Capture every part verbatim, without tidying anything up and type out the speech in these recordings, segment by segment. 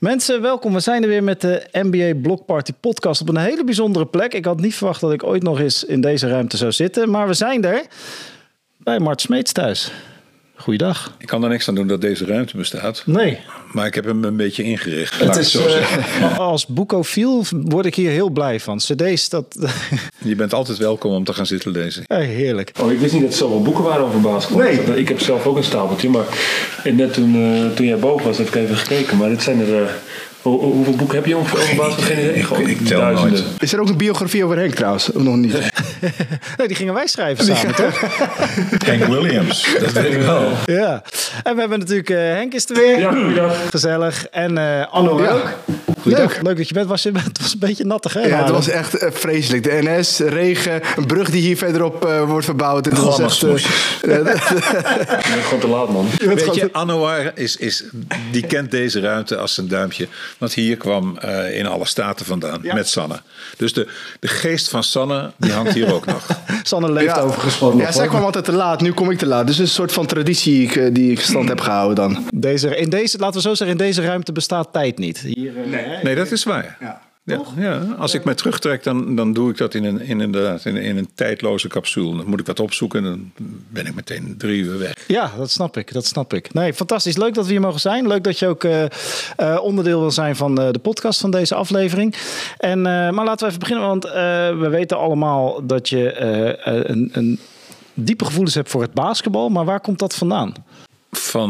Mensen, welkom. We zijn er weer met de N B A Block Party podcast op een hele bijzondere plek. Ik had niet verwacht dat ik ooit nog eens in deze ruimte zou zitten. Maar we zijn er bij Mart Smeets thuis. Goeiedag. Ik kan er niks aan doen dat deze ruimte bestaat. Nee. Maar ik heb hem een beetje ingericht. Het is, uh, als boekofiel word ik hier heel blij van. cd's, dat... Je bent altijd welkom om te gaan zitten lezen. Ja, heerlijk. Oh, ik wist niet dat er zoveel boeken waren over basketbal. Nee. Ik heb zelf ook een stapeltje. Maar net toen, uh, toen jij boven was, heb ik even gekeken. Maar dit zijn er... Uh, hoe, hoeveel boeken heb je ongeveer over basketbal? Geen idee. Ik, ik, ik tel duizenden. nooit. Is er ook een biografie over Henk trouwens? Of nog niet? Nee, die gingen wij schrijven samen, toch? Hank Williams, dat weet ik wel. Ja. En we hebben natuurlijk uh, Henk is er weer. Ja, goeiedag. Gezellig. En uh, Anno Ja. ook. Leuk. Leuk dat je bent. Was je, het was een beetje nattig, hè? Ja, het was echt uh, vreselijk. De N S, regen, een brug die hier verderop uh, wordt verbouwd. Het was echt... Uh, Je bent gewoon te laat, man. Weet je, Anouar is, is, die kent deze ruimte als zijn duimpje. Want hier kwam uh, in alle staten vandaan, ja. Met Sanne. Dus de, de geest van Sanne, die hangt hier ook nog. Sanne leeft ja. overigens gewoon nog. Ja, zij kwam altijd te laat. Nu kom ik te laat. Dus een soort van traditie die ik, die ik stand heb gehouden dan. Deze, in deze, laten we zo zeggen, in deze ruimte bestaat tijd niet. Hier, uh, nee. Nee, dat is waar. Ja. Ja, ja, als ik me terugtrek, dan, dan doe ik dat in een, in, inderdaad, in, in een tijdloze capsule. Dan moet ik wat opzoeken en dan ben ik meteen drie uur weg. Ja, dat snap ik. Dat snap ik. Nee, fantastisch. Leuk dat we hier mogen zijn. Leuk dat je ook uh, uh, onderdeel wil zijn van uh, de podcast van deze aflevering. En, uh, maar laten we even beginnen, want uh, we weten allemaal dat je uh, een, een diepe gevoelens hebt voor het basketbal. Maar waar komt dat vandaan? Van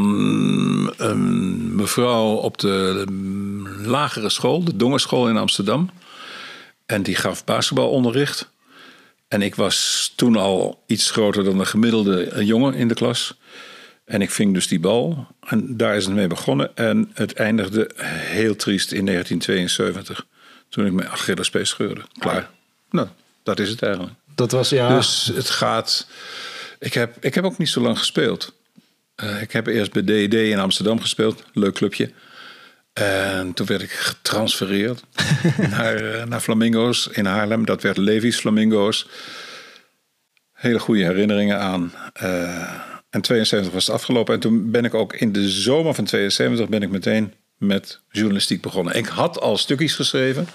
een mevrouw op de lagere school, de Dongerschool in Amsterdam. En die gaf basketbalonderricht. En ik was toen al iets groter dan de gemiddelde jongen in de klas. En ik ving dus die bal. En daar is het mee begonnen. En het eindigde heel triest in negentien tweeënzeventig. Toen ik mijn Achillespees scheurde. Klaar. Nou, dat is het eigenlijk. Dat was, ja... Dus het gaat... Ik heb, ik heb ook niet zo lang gespeeld. Uh, ik heb eerst bij D E D in Amsterdam gespeeld. Leuk clubje. En toen werd ik getransfereerd naar, uh, naar Flamingo's in Haarlem. Dat werd Levi's Flamingo's. Hele goede herinneringen aan. Uh, en tweeënzeventig was het afgelopen. En toen ben ik ook in de zomer van tweeënzeventig ben ik meteen met journalistiek begonnen. Ik had al stukjes geschreven.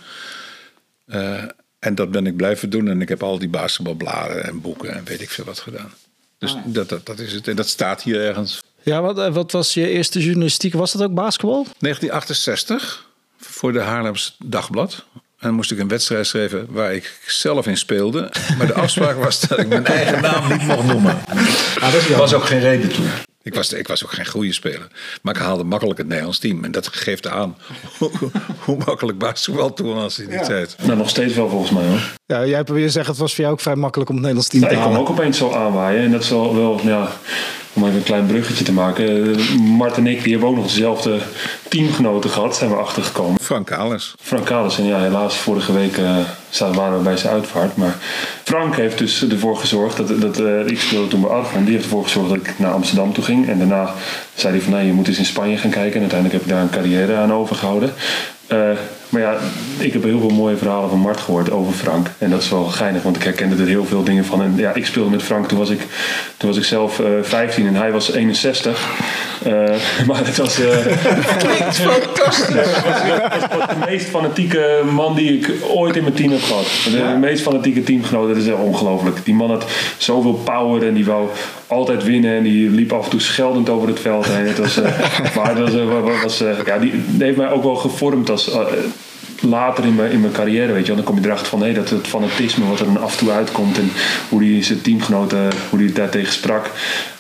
Uh, en dat ben ik blijven doen. En ik heb al die basketbalbladen en boeken en weet ik veel wat gedaan. Dus ah, ja. dat, dat, dat is het. En dat staat hier ergens. Ja, wat, wat was je eerste journalistiek? Was dat ook basketbal? negentien achtenzestig voor de Haarlems Dagblad. En dan moest ik een wedstrijd schrijven waar ik zelf in speelde. Maar de afspraak was dat ik mijn eigen naam niet mocht noemen. Ah, dat was ook geen reden toe. Ik was, ik was ook geen goede speler. Maar ik haalde makkelijk het Nederlands team. En dat geeft aan hoe, hoe makkelijk basketbal toen was in die ja. tijd. Nou, nog steeds wel volgens mij, hoor. Ja, jij hebt weer zeggen, het was voor jou ook vrij makkelijk om het Nederlands team ja, te ik halen. Ik kwam ook opeens zo aanwaaien. En dat is wel, wel ja, om even een klein bruggetje te maken. Mart en ik, die hebben ook nog dezelfde teamgenoten gehad. Zijn we achtergekomen. Frank Kalis. Frank Kalis. En ja, helaas vorige week uh, waren we bij zijn uitvaart. Maar Frank heeft dus ervoor gezorgd dat, dat uh, ik speelde toen bij Argon. Die heeft ervoor gezorgd dat ik naar Amsterdam toe ging. En daarna zei hij van nee, je moet eens in Spanje gaan kijken. En uiteindelijk heb ik daar een carrière aan overgehouden. Uh, maar ja, ik heb heel veel mooie verhalen van Mart gehoord over Frank. En dat is wel geinig, want ik herkende er heel veel dingen van. En ja, ik speelde met Frank, toen was ik, toen was ik zelf uh, vijftien en hij was eenenzestig. Uh, maar het was... Uh, Klinkt fantastisch. Het was, was, was de meest fanatieke man die ik ooit in mijn team heb gehad. De ja. meest fanatieke teamgenoot, dat is echt ongelooflijk. Die man had zoveel power en die wou altijd winnen. En die liep af en toe scheldend over het veld heen. Het was, uh, maar dat was, uh, was, uh, ja, die, die heeft mij ook wel gevormd als... Uh, later in mijn, in mijn carrière, weet je wel, dan kom je erachter van hey, dat het fanatisme wat er dan af en toe uitkomt en hoe die zijn teamgenoten, hoe die daar tegen sprak.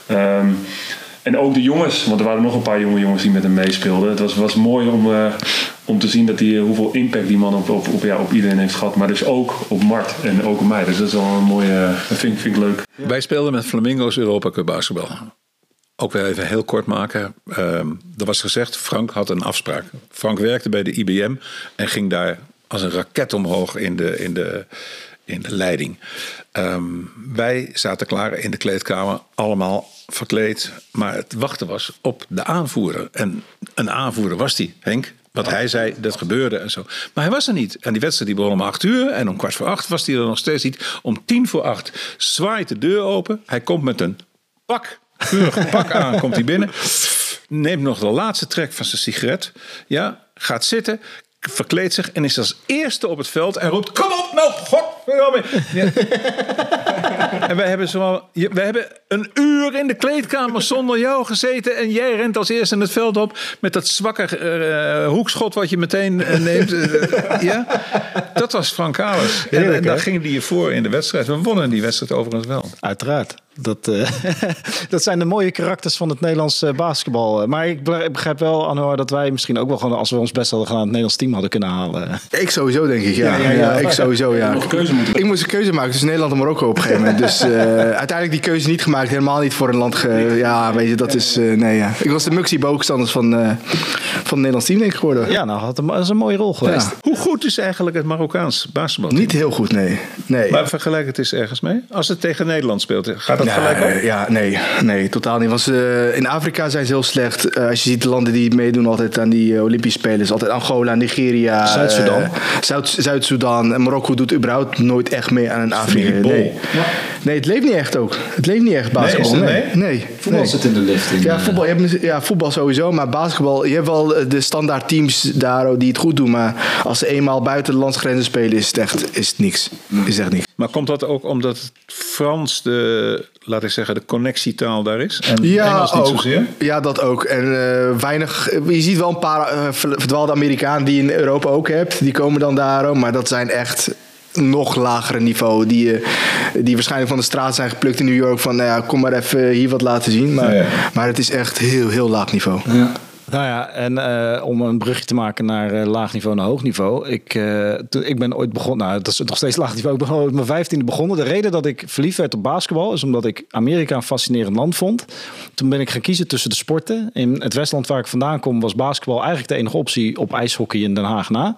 Um, en ook de jongens, want er waren nog een paar jonge jongens die met hem meespeelden. Het was, was mooi om, uh, om te zien dat die, hoeveel impact die man op, op, op, ja, op iedereen heeft gehad, maar dus ook op Mart en ook op mij. Dus dat is wel een mooie, dat vind, vind ik leuk. Ja. Wij speelden met Flamingo's Europa Cup basketbal. Ook weer even heel kort maken. Um, er was gezegd, Frank had een afspraak. Frank werkte bij de I B M en ging daar als een raket omhoog in de, in de, in de leiding. Um, wij zaten klaar in de kleedkamer, allemaal verkleed. Maar het wachten was op de aanvoerder. En een aanvoerder was die, Henk. Wat hij zei, dat gebeurde en zo. Maar hij was er niet. En die wedstrijd die begon om acht uur. En om kwart voor acht was hij er nog steeds niet. Om tien voor acht zwaait de deur open. Hij komt met een pak. Keurig pak aan, komt hij binnen. neemt nog de laatste trek van zijn sigaret. Ja, gaat zitten, verkleedt zich en is als eerste op het veld en roept: kom op nou, godverdomme. Ja. En wij hebben, zo, wij hebben een uur in de kleedkamer zonder jou gezeten en jij rent als eerste in het veld op met dat zwakke uh, hoekschot wat je meteen uh, neemt. Uh, ja? Dat was Frank Alers. En, Heerlijk, en daar gingen die je voor in de wedstrijd. We wonnen die wedstrijd overigens wel. Uiteraard. Dat, uh, dat zijn de mooie karakters van het Nederlands uh, basketbal. Maar ik begrijp wel, Anouar, dat wij misschien ook wel gewoon, als we ons best hadden gedaan, het Nederlands team hadden kunnen halen. Ik sowieso, denk ik. Ja, ja, ja, ja. Ik sowieso, ja. Nog een keuze moeten. Ik moest een keuze maken tussen Nederland en Marokko op een gegeven moment. Dus uh, uiteindelijk die keuze niet gemaakt. Helemaal niet voor een land. Ge- ja, weet je, dat is... Uh, nee, ja. Ik was de Muxie boogstanders van, uh, van het Nederlands team, denk ik, geworden. Ja, nou, had een, dat is een mooie rol geweest. Ja. Hoe goed is eigenlijk het Marokkaans basketbal? Niet heel goed, nee. nee. Maar vergelijk het eens ergens mee. Als het tegen Nederland speelt, gaat dat Ja, gelijk op? ja, nee, nee, totaal niet. Was, uh, in Afrika zijn ze heel slecht. Uh, als je ziet de landen die meedoen altijd aan die uh, Olympische Spelen. Is altijd Angola, Nigeria. Zuid-Sudan. Uh, Zuid, Zuid-Sudan. En Marokko doet überhaupt nooit echt mee aan een Afrika. Nee. nee, het leeft niet echt ook. Het leeft niet echt basketbal. Nee, is nee. het nee. nee. Voetbal nee. zit in de lift. In, Ja, voetbal, je hebt, ja, voetbal sowieso, maar basketbal, je hebt wel de standaard teams daar die het goed doen, maar als ze eenmaal buiten de landsgrenzen spelen, is het echt is het niks. Is echt niks. Maar komt dat ook omdat het Frans de, laat ik zeggen, de connectietaal daar is? En Ja, Engels niet ook. zozeer? Ja, dat ook. En uh, weinig, je ziet wel een paar uh, verdwaalde Amerikanen die je in Europa ook hebt, die komen dan daar, maar dat zijn echt nog lagere niveau, die, uh, die waarschijnlijk van de straat zijn geplukt in New York van, nou ja, kom maar even hier wat laten zien. Maar, Ja, ja. maar het is echt heel, heel laag niveau. Ja. Nou ja, en uh, om een brugje te maken naar uh, laag niveau naar hoog niveau. Ik, uh, toen, ik ben ooit begonnen, nou dat is nog steeds laag niveau. Ik ben op mijn vijftiende begonnen. De reden dat ik verliefd werd op basketbal is omdat ik Amerika een fascinerend land vond. Toen ben ik gaan kiezen tussen de sporten. In het Westland waar ik vandaan kom was basketbal eigenlijk de enige optie op ijshockey in Den Haag na.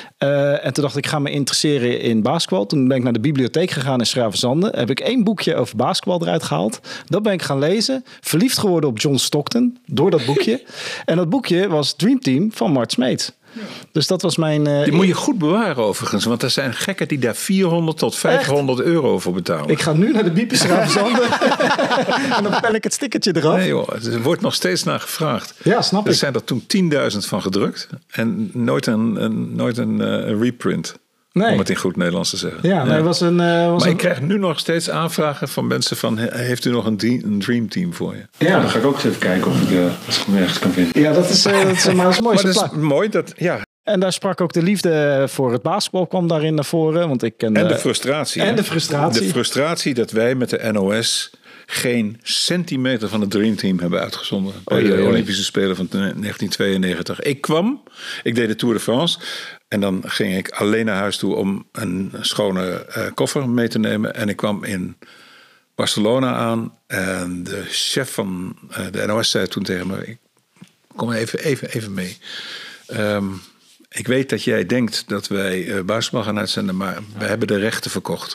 Uh, en toen dacht ik, ik ga me interesseren in basketbal. Toen ben ik naar de bibliotheek gegaan in Schravenzande. Heb ik één boekje over basketbal eruit gehaald. Dat ben ik gaan lezen. Verliefd geworden op John Stockton door dat boekje. En dat boekje was Dream Team van Mart Smeets. Ja. Dus dat was mijn... Uh, Die moet je goed bewaren overigens. Want er zijn gekken die daar vierhonderd tot vijfhonderd Echt? euro voor betalen. Ik ga nu naar de biep in Schravenzande. En dan pel ik het stickertje eraf. Nee joh, er wordt nog steeds naar gevraagd. Ja, snap er ik. zijn er toen tienduizend van gedrukt. En nooit een, een, nooit een uh, reprint. Nee. Om het in goed Nederlands te zeggen. Ja, nee, ja. Was een, uh, was maar een... ik krijg nu nog steeds aanvragen van mensen van... heeft u nog een, dream, een dream team voor je? Ja, dan ga ik ook eens even kijken of ik uh, het ergens kan vinden. Ja, dat is, uh, dat is, maar dat is mooi. Maar dat is mooi dat... Ja. En daar sprak ook de liefde voor het basketbal kwam daarin naar voren. Want ik ken, en de frustratie. En de frustratie. De frustratie dat wij met de N O S... geen centimeter van het Dream Team hebben uitgezonden. Bij oh, de jee, Olympische Spelen van negentien tweeënnegentig. Ik kwam, ik deed de Tour de France. En dan ging ik alleen naar huis toe om een schone uh, koffer mee te nemen. En ik kwam in Barcelona aan. En de chef van uh, de N O S zei toen tegen me... Ik kom even, even, even mee. Um, ik weet dat jij denkt dat wij uh, basketbal gaan uitzenden... maar we hebben de rechten verkocht.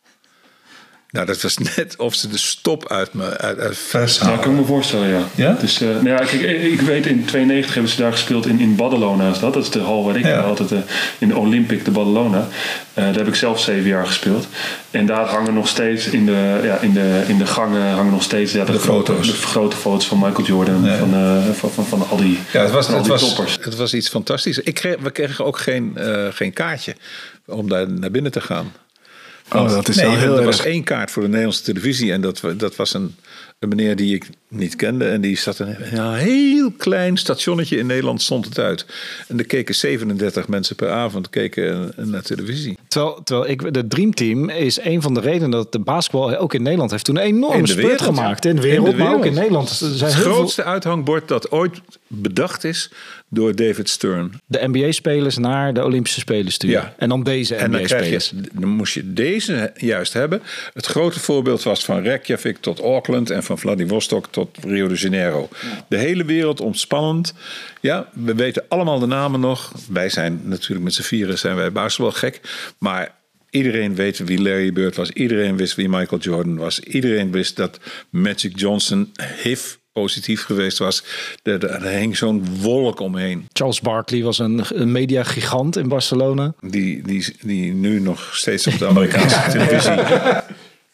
Nou, dat was net of ze de stop uit me uit, uit vers halen. Ja, kan ik me voorstellen, ja. Ja? Dus, uh, nou ja, kijk, ik weet in tweeënnegentig hebben ze daar gespeeld in, in Badalona. Is dat. dat is de hal waar ik ja. altijd uh, in de Olympic de Badalona. Uh, daar heb ik zelf zeven jaar gespeeld. En daar hangen nog steeds in de, ja, in de, in de gangen hangen nog steeds ja, de, de, grote, foto's. de grote foto's van Michael Jordan. Nee. Van, uh, van, van, van al die, ja, het was, van al het die was, toppers. Het was iets fantastisch. Ik kreeg, we kregen ook geen, uh, geen kaartje om daar naar binnen te gaan. Oh, dat is nee, wel heel er erg. was één kaart voor de Nederlandse televisie. En dat, dat was een, een meneer die ik niet kende. En die zat in een heel klein stationnetje in Nederland, stond het uit. En er keken zevenendertig mensen per avond keken naar televisie. Terwijl, terwijl ik, de Dream Team is een van de redenen dat de basketbal ook in Nederland heeft toen een enorme spurt gemaakt. In de wereld, in de wereld. Maar ook in Nederland. Er zijn het heel grootste veel... uithangbord dat ooit bedacht is door David Stern. De N B A-spelers naar de Olympische Spelen sturen. Ja. En dan deze N B A-spelers. En dan, dan moest je deze juist hebben. Het grote voorbeeld was van Reykjavik tot Auckland en van Vladivostok tot Rio de Janeiro. Ja. De hele wereld ontspannend. Ja, we weten allemaal de namen nog. Wij zijn natuurlijk met z'n vieren zijn wij basketbal gek. Maar iedereen weet wie Larry Bird was. Iedereen wist wie Michael Jordan was. Iedereen wist dat Magic Johnson H I V positief geweest was. Er, er hing zo'n wolk omheen. Charles Barkley was een, een mediagigant in Barcelona. Die, die, die nu nog steeds op de Amerikaanse televisie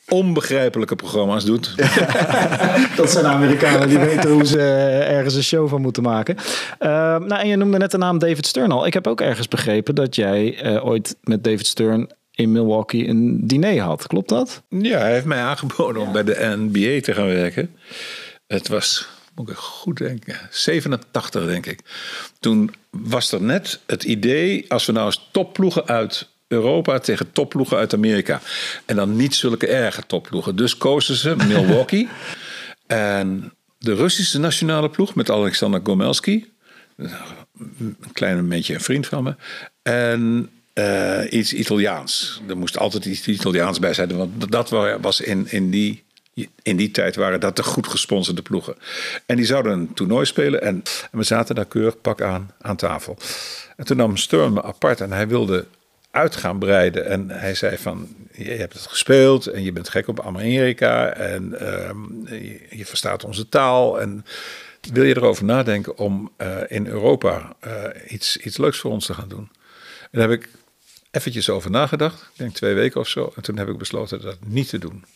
onbegrijpelijke programma's doet. Dat zijn Amerikanen die weten hoe ze ergens een show van moeten maken. Uh, nou, en je noemde net de naam David Stern al. Ik heb ook ergens begrepen dat jij uh, ooit met David Stern in Milwaukee een diner had. Klopt dat? Ja, hij heeft mij aangeboden om bij de N B A te gaan werken. Het was, moet ik goed denken, zevenentachtig denk ik. Toen was er net het idee, als we nou eens topploegen uit Europa tegen topploegen uit Amerika. En dan niet zulke erge topploegen. Dus kozen ze Milwaukee. En de Russische nationale ploeg met Alexander Gomelski. Een klein beetje een vriend van me. En uh, iets Italiaans. Er moest altijd iets Italiaans bij zijn. Want dat was in, in, die, in die tijd waren dat de goed gesponsorde ploegen. En die zouden een toernooi spelen. En, en we zaten daar keurig pak aan aan tafel. En toen nam Stern me apart en hij wilde uit gaan breiden. En hij zei van, je hebt het gespeeld en je bent gek op Amerika en um, je, je verstaat onze taal. En wil je erover nadenken om uh, in Europa uh, iets, iets leuks voor ons te gaan doen? En daar heb ik eventjes over nagedacht. Ik denk twee weken of zo. En toen heb ik besloten dat niet te doen.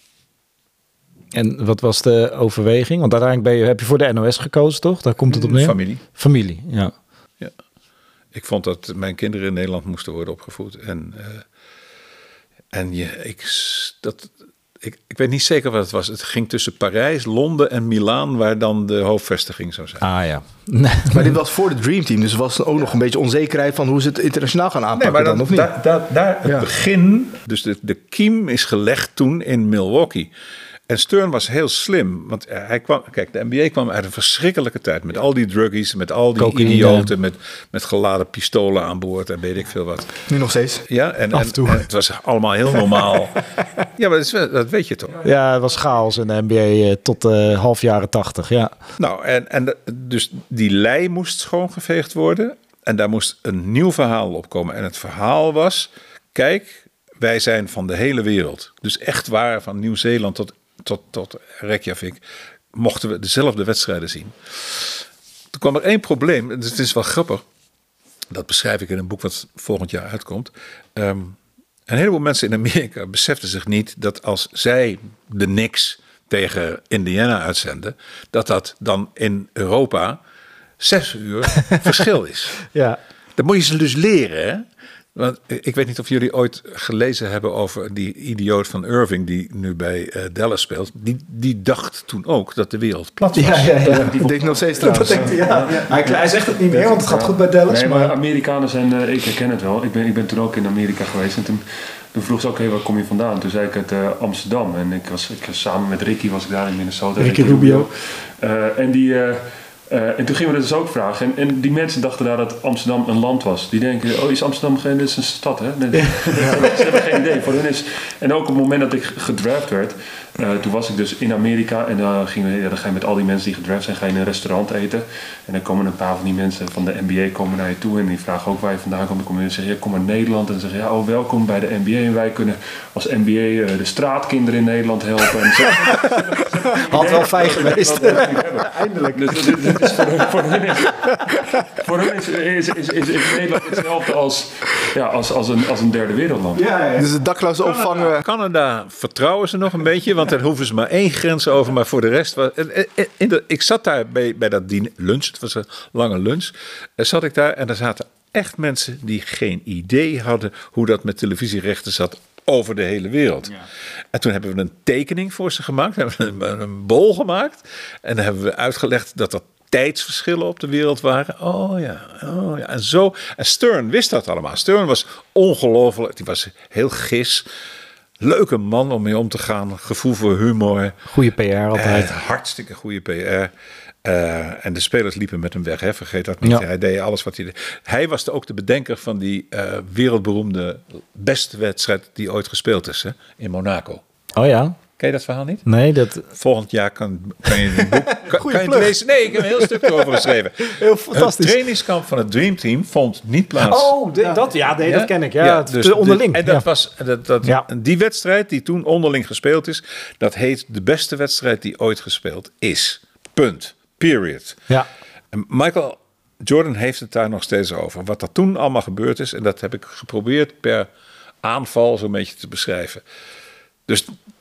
En wat was de overweging? Want uiteindelijk ben je, heb je voor de N O S gekozen, toch? Daar komt het op neer. Familie. Familie, ja. Ja. Ik vond dat mijn kinderen in Nederland moesten worden opgevoed. En, uh, en je, ik, dat, ik, ik weet niet zeker wat het was. Het ging tussen Parijs, Londen en Milaan, waar dan de hoofdvestiging zou zijn. Ah ja. Maar dit was voor de Dream Team, dus was er ook nog een beetje onzekerheid van hoe ze het internationaal gaan aanpakken. Nee, maar dan, dan, of niet? da, da, daar het Ja. begin, dus de, de kiem is gelegd toen in Milwaukee. En Stern was heel slim, want hij kwam, kijk, de N B A kwam uit een verschrikkelijke tijd met al die druggies, met al die Cocaïne. idioten, met, met geladen pistolen aan boord en weet ik veel wat. Nu nog steeds. Ja, en, Af en toe. en, en het was allemaal heel normaal. Ja, maar dat, is, wel- dat weet je toch? Ja, het was chaos in de N B A uh, tot uh, half jaren tachtig, ja. Nou, en, en de- dus die lei moest schoongeveegd worden en daar moest een nieuw verhaal op komen. En het verhaal was, kijk, wij zijn van de hele wereld. Dus echt waar, van Nieuw-Zeeland tot Tot, tot Reykjavik, mochten we dezelfde wedstrijden zien. Toen kwam er één probleem, dus het is wel grappig. Dat beschrijf ik in een boek wat volgend jaar uitkomt. Um, een heleboel mensen in Amerika beseften zich niet dat als zij de Knicks tegen Indiana uitzenden, dat dat dan in Europa zes uur verschil is. Ja. Dat moet je ze dus leren, hè? Want ik weet niet of jullie ooit gelezen hebben over die idioot van Irving die nu bij uh, Dallas speelt. Die, die dacht toen ook dat de wereld plat was. Ja, ja, ja. Dat denk ik nog steeds trouwens. Dat denkt hij, ja. Hij, hij zegt het niet meer, want het gaat goed bij Dallas. Nee, maar maar... Amerikanen zijn, uh, ik herken het wel. Ik ben, ik ben toen ook in Amerika geweest en toen, toen vroeg ze ook, hey, waar kom je vandaan? Toen zei ik uit uh, Amsterdam en ik was ik, samen met Ricky was ik daar in Minnesota. Ricky Rubio. Uh, en die... Uh, Uh, en toen gingen we dat dus ook vragen. En, en die mensen dachten daar dat Amsterdam een land was. Die denken, oh, is Amsterdam geen... Dit is een stad, hè? Nee, ze hebben geen idee. Voor hun is... En ook op het moment dat ik gedraft werd... Uh, toen was ik dus in Amerika. En dan, gingen we, ja, dan ga je met al die mensen die gedraft zijn... ga je in een restaurant eten. En dan komen een paar van die mensen van de N B A komen naar je toe. En die vragen ook waar je vandaan komt. Dan kom je en zeggen, ja, kom uit Nederland. En dan zeggen ja, oh, welkom bij de N B A. En wij kunnen als N B A uh, de straatkinderen in Nederland helpen. En zo, Had wel fijn geweest. Eindelijk. Dus dit, dit is voor hun, voor hun, is, voor hun is, is, is, is, is Nederland hetzelfde als, ja, als, als, een, als een derde wereldland. Ja, ja. Dus de daklozen opvangen. Canada vertrouwen ze nog een beetje, want daar hoeven ze maar één grens over. Maar voor de rest, was, in de, ik zat daar bij, bij dat diner, lunch, het was een lange lunch, zat ik daar en er zaten echt mensen die geen idee hadden hoe dat met televisierechten zat over de hele wereld. Ja. En toen hebben we een tekening voor ze gemaakt, hebben we een, een bol gemaakt en dan hebben we uitgelegd dat er tijdsverschillen op de wereld waren. Oh ja, oh ja. En zo. En Stern wist dat allemaal. Stern was ongelooflijk. Die was heel gis. Leuke man om mee om te gaan. Gevoel voor humor. Goede P R altijd. Uh, hartstikke goede P R. Uh, en de spelers liepen met hem weg. Hè? Vergeet dat niet. Ja. Hij deed alles wat hij deed. Hij was ook de bedenker van die uh, wereldberoemde beste wedstrijd die ooit gespeeld is. Hè? In Monaco. Oh ja? Ken je dat verhaal niet? Nee, dat... Volgend jaar kan, kan je een boek kan, kan je het plug. lezen. Nee, ik heb een heel stuk erover geschreven. Heel fantastisch. Het trainingskamp van het Dream Team vond niet plaats. Oh, de, dat, ja, nee, Ja? dat ken ik. Ja, Ja, het- dus de onderling. de- en dat ja. was, dat, dat, Ja. die wedstrijd die toen onderling gespeeld is, dat heet de beste wedstrijd die ooit gespeeld is. Punt. Period. Ja. En Michael Jordan heeft het daar nog steeds over. Wat er toen allemaal gebeurd is, en dat heb ik geprobeerd per aanval zo'n beetje te beschrijven. Dus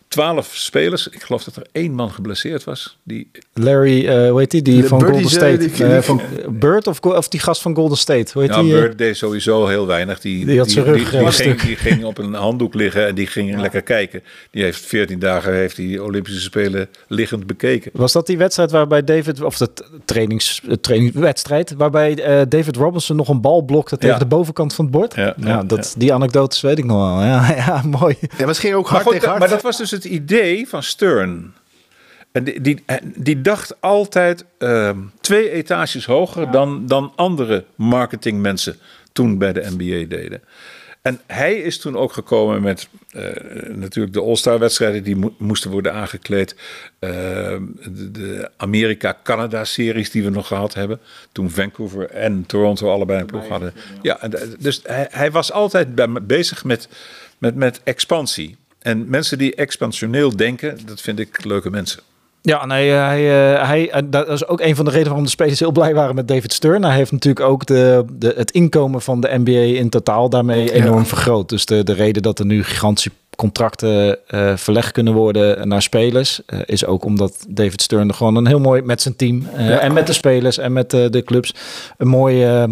twaalf spelers. Ik geloof dat er één man geblesseerd was. Die... Larry, uh, hoe heet die? Die De van Bird Golden is, State. uh, die- Uh, die- van Bird of, of die gast van Golden State? Hoe heet Nou, die? uh, Bird deed sowieso heel weinig. Die, Die had zijn die, rug, die, uh, die, stuk. ging, die ging op een handdoek liggen en die ging lekker kijken. Die heeft veertien dagen heeft die Olympische Spelen liggend bekeken. Was dat die wedstrijd waarbij David, of de trainings, uh, trainingswedstrijd, waarbij uh, David Robinson nog een bal blokte tegen Ja. de bovenkant van het bord? Ja, Ja, ja, dat, die anekdotes weet ik nog wel. Ja, ja mooi. Ja, misschien ook Maar, hard goed, tegen hard. maar dat was dus het idee van Stern. En die, die, die dacht altijd uh, twee etages hoger ja. dan, dan andere marketingmensen toen bij de N B A deden. En hij is toen ook gekomen met uh, natuurlijk de All-Star wedstrijden die mo- moesten worden aangekleed. Uh, de de Amerika-Canada-series die we nog gehad hebben. Toen Vancouver en Toronto allebei een ploeg hadden. Ja, dus hij, hij was altijd bij, bezig met, met, met expansie. En mensen die expansioneel denken, dat vind ik leuke mensen. Ja, nee, hij, hij, dat is ook een van de redenen waarom de spelers heel blij waren met David Stern. Hij heeft natuurlijk ook de, de, het inkomen van de N B A in totaal daarmee enorm ja. vergroot. Dus de, de reden dat er nu gigantische contracten uh, verlegd kunnen worden naar spelers, uh, is ook omdat David Stern er gewoon een heel mooi met zijn team uh, ja. en met de spelers en met uh, de clubs een mooi... Uh,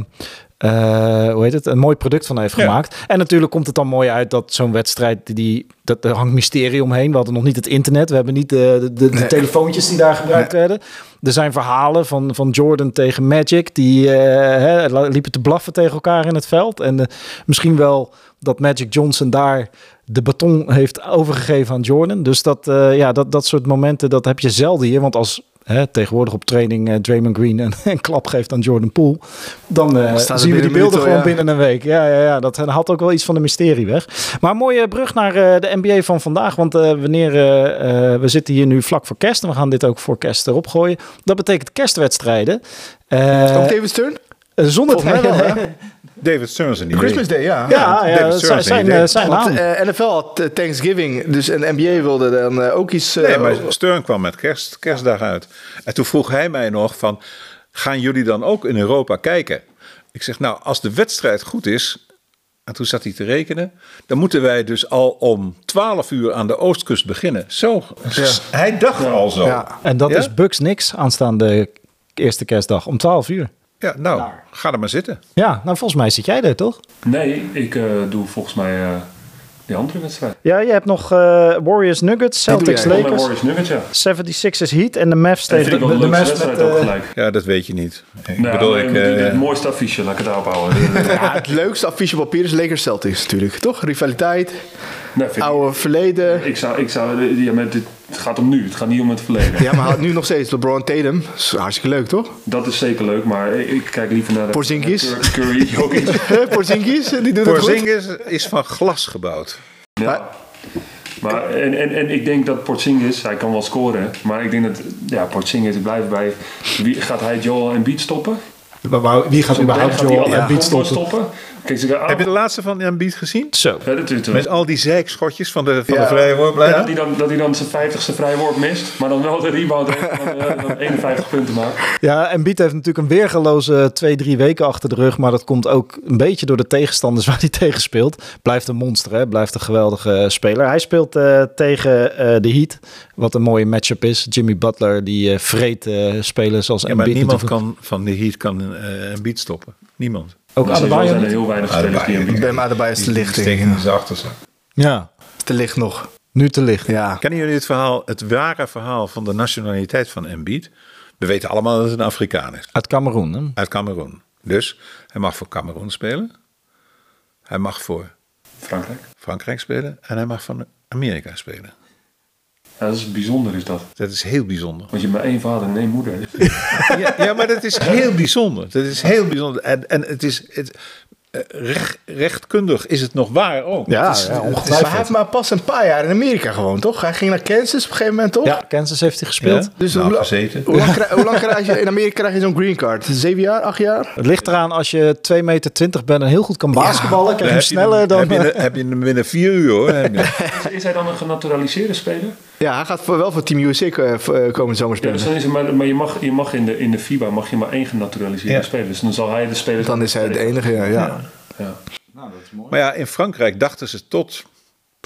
Uh, hoe heet het? Een mooi product van heeft gemaakt. Ja. En natuurlijk komt het dan mooi uit dat zo'n wedstrijd, die, dat, er hangt mysterie omheen. We hadden nog niet het internet. We hebben niet de, de, de, de nee. telefoontjes die daar gebruikt nee. werden. Er zijn verhalen van, van Jordan tegen Magic. Die uh, hè, liepen te blaffen tegen elkaar in het veld. En uh, misschien wel dat Magic Johnson daar de baton heeft overgegeven aan Jordan. Dus dat, uh, ja, dat, dat soort momenten, dat heb je zelden hier. Want als Hè, tegenwoordig op training uh, Draymond Green een, een klap geeft aan Jordan Poole, dan uh, zien we die beelden minuut, gewoon ja. binnen een week. Ja, ja, ja, dat had ook wel iets van de mysterie weg. Maar een mooie brug naar uh, de N B A van vandaag, want uh, wanneer uh, uh, we zitten hier nu vlak voor kerst en we gaan dit ook voor kerst erop gooien. Dat betekent kerstwedstrijden. Uh, ook David Stern? Uh, zonder mij wel, hè? David Stern's een Christmas Day, ja. Ja, ja, ja dat zijn, zijn, zijn naam. Want, uh, N F L had uh, Thanksgiving, dus een N B A wilde dan uh, ook iets... Uh, nee, maar Stern kwam met kerst, kerstdag uit. En toen vroeg hij mij nog van, gaan jullie dan ook in Europa kijken? Ik zeg, nou, als de wedstrijd goed is, en toen zat hij te rekenen, dan moeten wij dus al om twaalf uur aan de oostkust beginnen. Zo, ja. Hij dacht ja. al zo. Ja. En dat ja? is Bucks niks aanstaande eerste kerstdag om twaalf uur. Ja, nou, nou, ga er maar zitten. Ja, nou volgens mij zit jij er, toch? Nee, ik uh, doe volgens mij uh, die andere wedstrijd. Ja, je hebt nog uh, Warriors Nuggets, Celtics Lakers. Warriors Nuggets, ja. zevenenzeventig ers Heat en de Mavs tegen de, de, de Mavs met... Uh, gelijk. Ja, dat weet je niet. Ik nou, bedoel, ik... Uh, het mooiste affiche, laat ik het ophouden. Ja, het leukste affiche op papier is Lakers Celtics natuurlijk, toch? Rivaliteit, nee, oude ik, verleden. Ik zou, ik zou, ja, met dit, het gaat om nu, het gaat niet om het verleden. Ja, maar nu nog steeds LeBron Tatum. Dat is hartstikke leuk, toch? Dat is zeker leuk, maar ik kijk liever naar de... Porzingis. Curry, Jokic. Porzingis, die doet Porzingis het goed. is van glas gebouwd. Ja. Maar, en, en, en ik denk dat Porzingis, hij kan wel scoren, maar ik denk dat ja, Porzingis blijft bij... Wie, gaat hij Joel Embiid stoppen? Wie gaat überhaupt Joel Embiid stoppen? stoppen? Kijk, ze, ah, heb je de laatste van Embiid gezien? Zo. Ja, dat is met al die zeikschotjes van de, van ja. de vrije worp. Ja, dat hij dan, dat hij dan zijn vijftigste vrije worp mist, maar dan wel de rebound heeft en dan, dan eenenvijftig punten maakt. Ja, Embiid heeft natuurlijk een weergeloze twee, drie weken achter de rug, maar dat komt ook een beetje door de tegenstanders waar hij tegen speelt. Blijft een monster, hè? Blijft een geweldige speler. Hij speelt uh, tegen uh, de Heat, wat een mooie matchup is. Jimmy Butler, die uh, vreet uh, spelers als ja, Embiid. Maar niemand kan, van de Heat kan uh, Embiid stoppen. Niemand. Ook nou, Adebayo zijn er heel weinig spelers die Embiid. Bij Adebayo is te licht. Steken in zijn achterste. Ja. Te licht nog. Nu te licht. Ja. Kennen jullie het verhaal, het ware verhaal van de nationaliteit van Embiid? We weten allemaal dat het een Afrikaan is. Uit Kameroen, hè? Uit Kameroen. Dus hij mag voor Kameroen spelen. Hij mag voor Frankrijk, Frankrijk spelen. En hij mag voor Amerika spelen. Ja, dat is bijzonder, is dat. Dat is heel bijzonder. Want je hebt maar één vader en één moeder. ja, ja, maar dat is heel bijzonder. Dat is heel bijzonder. En, en het is... Het, Recht, rechtkundig is het nog waar ook. Ja, is, ja maar hij heeft maar pas een paar jaar in Amerika gewoond, toch? Hij ging naar Kansas op een gegeven moment, toch? Ja, Kansas heeft hij gespeeld. Ja, dus nou, hoe, gezeten. Hoe lang, hoe lang krijg je in Amerika krijg je zo'n green card? Zeven jaar, acht jaar? Het ligt eraan als je twee meter twintig bent en heel goed kan basketballen, ja, krijg je hem sneller dan... Heb je, heb je hem binnen vier uur, hoor. Is hij dan een genaturaliseerde speler? Ja, hij gaat voor, wel voor Team U S A uh, komende zomer spelen. Ja, dus dan is het maar, maar je mag, je mag in, de, in de FIBA mag je maar één genaturaliseerde ja. speler. Dus dan zal hij de speler... Dan is hij de enige, ja. ja. ja. ja. Nou, dat is mooi. Maar ja, in Frankrijk dachten ze tot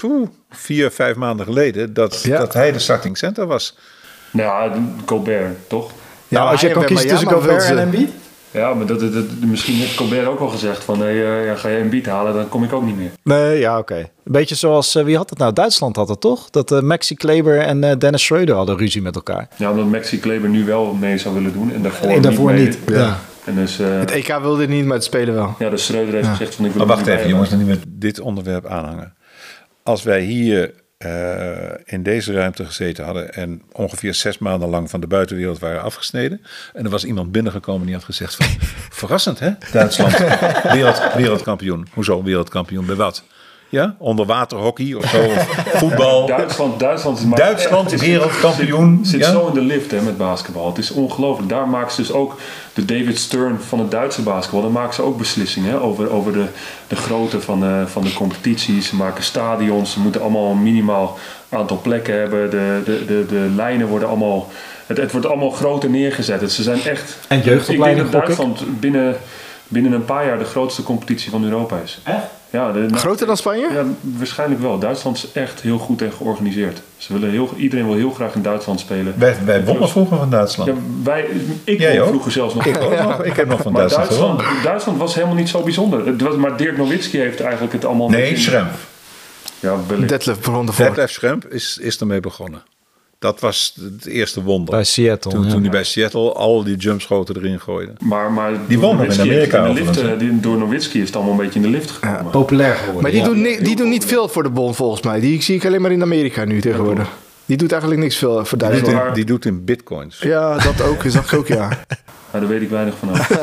poeh, vier, vijf maanden geleden dat, Ja. dat hij de starting center was. Nou ja, Gobert, toch? Nou, als je hij kan en kiezen tussen Wembanyama Gobert en wil ze- Embiid? Ja, maar dat, dat, dat- misschien heeft Gobert ook wel gezegd van... Hey, uh, ja, ga je Embiid halen, dan kom ik ook niet meer. Nee, ja, oké. Okay. Een beetje zoals, uh, wie had het nou? Duitsland had het toch? Dat uh, Maxi Kleber en uh, Dennis Schröder hadden ruzie met elkaar. Ja, omdat Maxi Kleber nu wel mee zou willen doen en daarvoor, En daarvoor niet. niet. mee. Ja. En dus, uh, Het E K wilde het niet, maar het spelen wel. ja, dus Schröder heeft gezegd van ik wil Maar er wacht niet even, bij jongens, hebben. dan niet met dit onderwerp aanhangen. Als wij hier uh, in deze ruimte gezeten hadden en ongeveer zes maanden lang van de buitenwereld waren afgesneden en er was iemand binnengekomen die had gezegd van, verrassend hè, Duitsland, wereld, wereldkampioen. Hoezo wereldkampioen, bij wat? Ja, onderwaterhockey of zo, of voetbal. Duitsland, Duitsland, is maar Duitsland, echt- is- wereldkampioen, Zit, zit ja. zo in de lift hè, met basketbal. Het is ongelooflijk. Daar maken ze dus ook de David Stern van het Duitse basketbal. Daar maken ze ook beslissingen hè, over, over de, de grootte van de, van de competities. Ze maken stadions. Ze moeten allemaal een minimaal aantal plekken hebben. De, de, de, de lijnen worden allemaal... Het, het wordt allemaal groter neergezet. Het, ze zijn echt... En jeugdopleiding, Ik denk dat gok ik? Duitsland binnen, binnen een paar jaar de grootste competitie van Europa is. Echt? Ja, de, Groter dan Spanje? Ja, waarschijnlijk wel. Duitsland is echt heel goed en georganiseerd. Ze willen heel, iedereen wil heel graag in Duitsland spelen. Wij, wij wonnen vroeger van Duitsland. Ja, wij, ik Jij won ook? vroeger zelfs nog. Ik, ook nog. Ik heb nog van Maar Duitsland Duitsland, gewonnen. Duitsland was helemaal niet zo bijzonder. Het was, maar Dirk Nowitzki heeft eigenlijk het allemaal... een Nee, beetje- Schrempf. Ja, wellicht. Detlef begon ervoor. Detlef Schrempf is, is ermee begonnen. Dat was het eerste wonder. Bij Seattle. Toen, ja. toen hij bij Seattle al die jumpschoten erin gooide. Maar, maar Die door won nog in Nowitzki heeft Amerika in de lift, overigens, eh, die- Door Nowitzki is het allemaal een beetje in de lift gekomen. Populair geworden. Maar die, ja. doen, ni- die doen niet veel voor de bond volgens mij. Die zie ik alleen maar in Amerika nu tegenwoordig. Die doet eigenlijk niks veel voor Die doet, Duitsland. in, die doet in bitcoins. Ja, dat ook. Zag ik ook, ja. Maar daar weet ik weinig van af.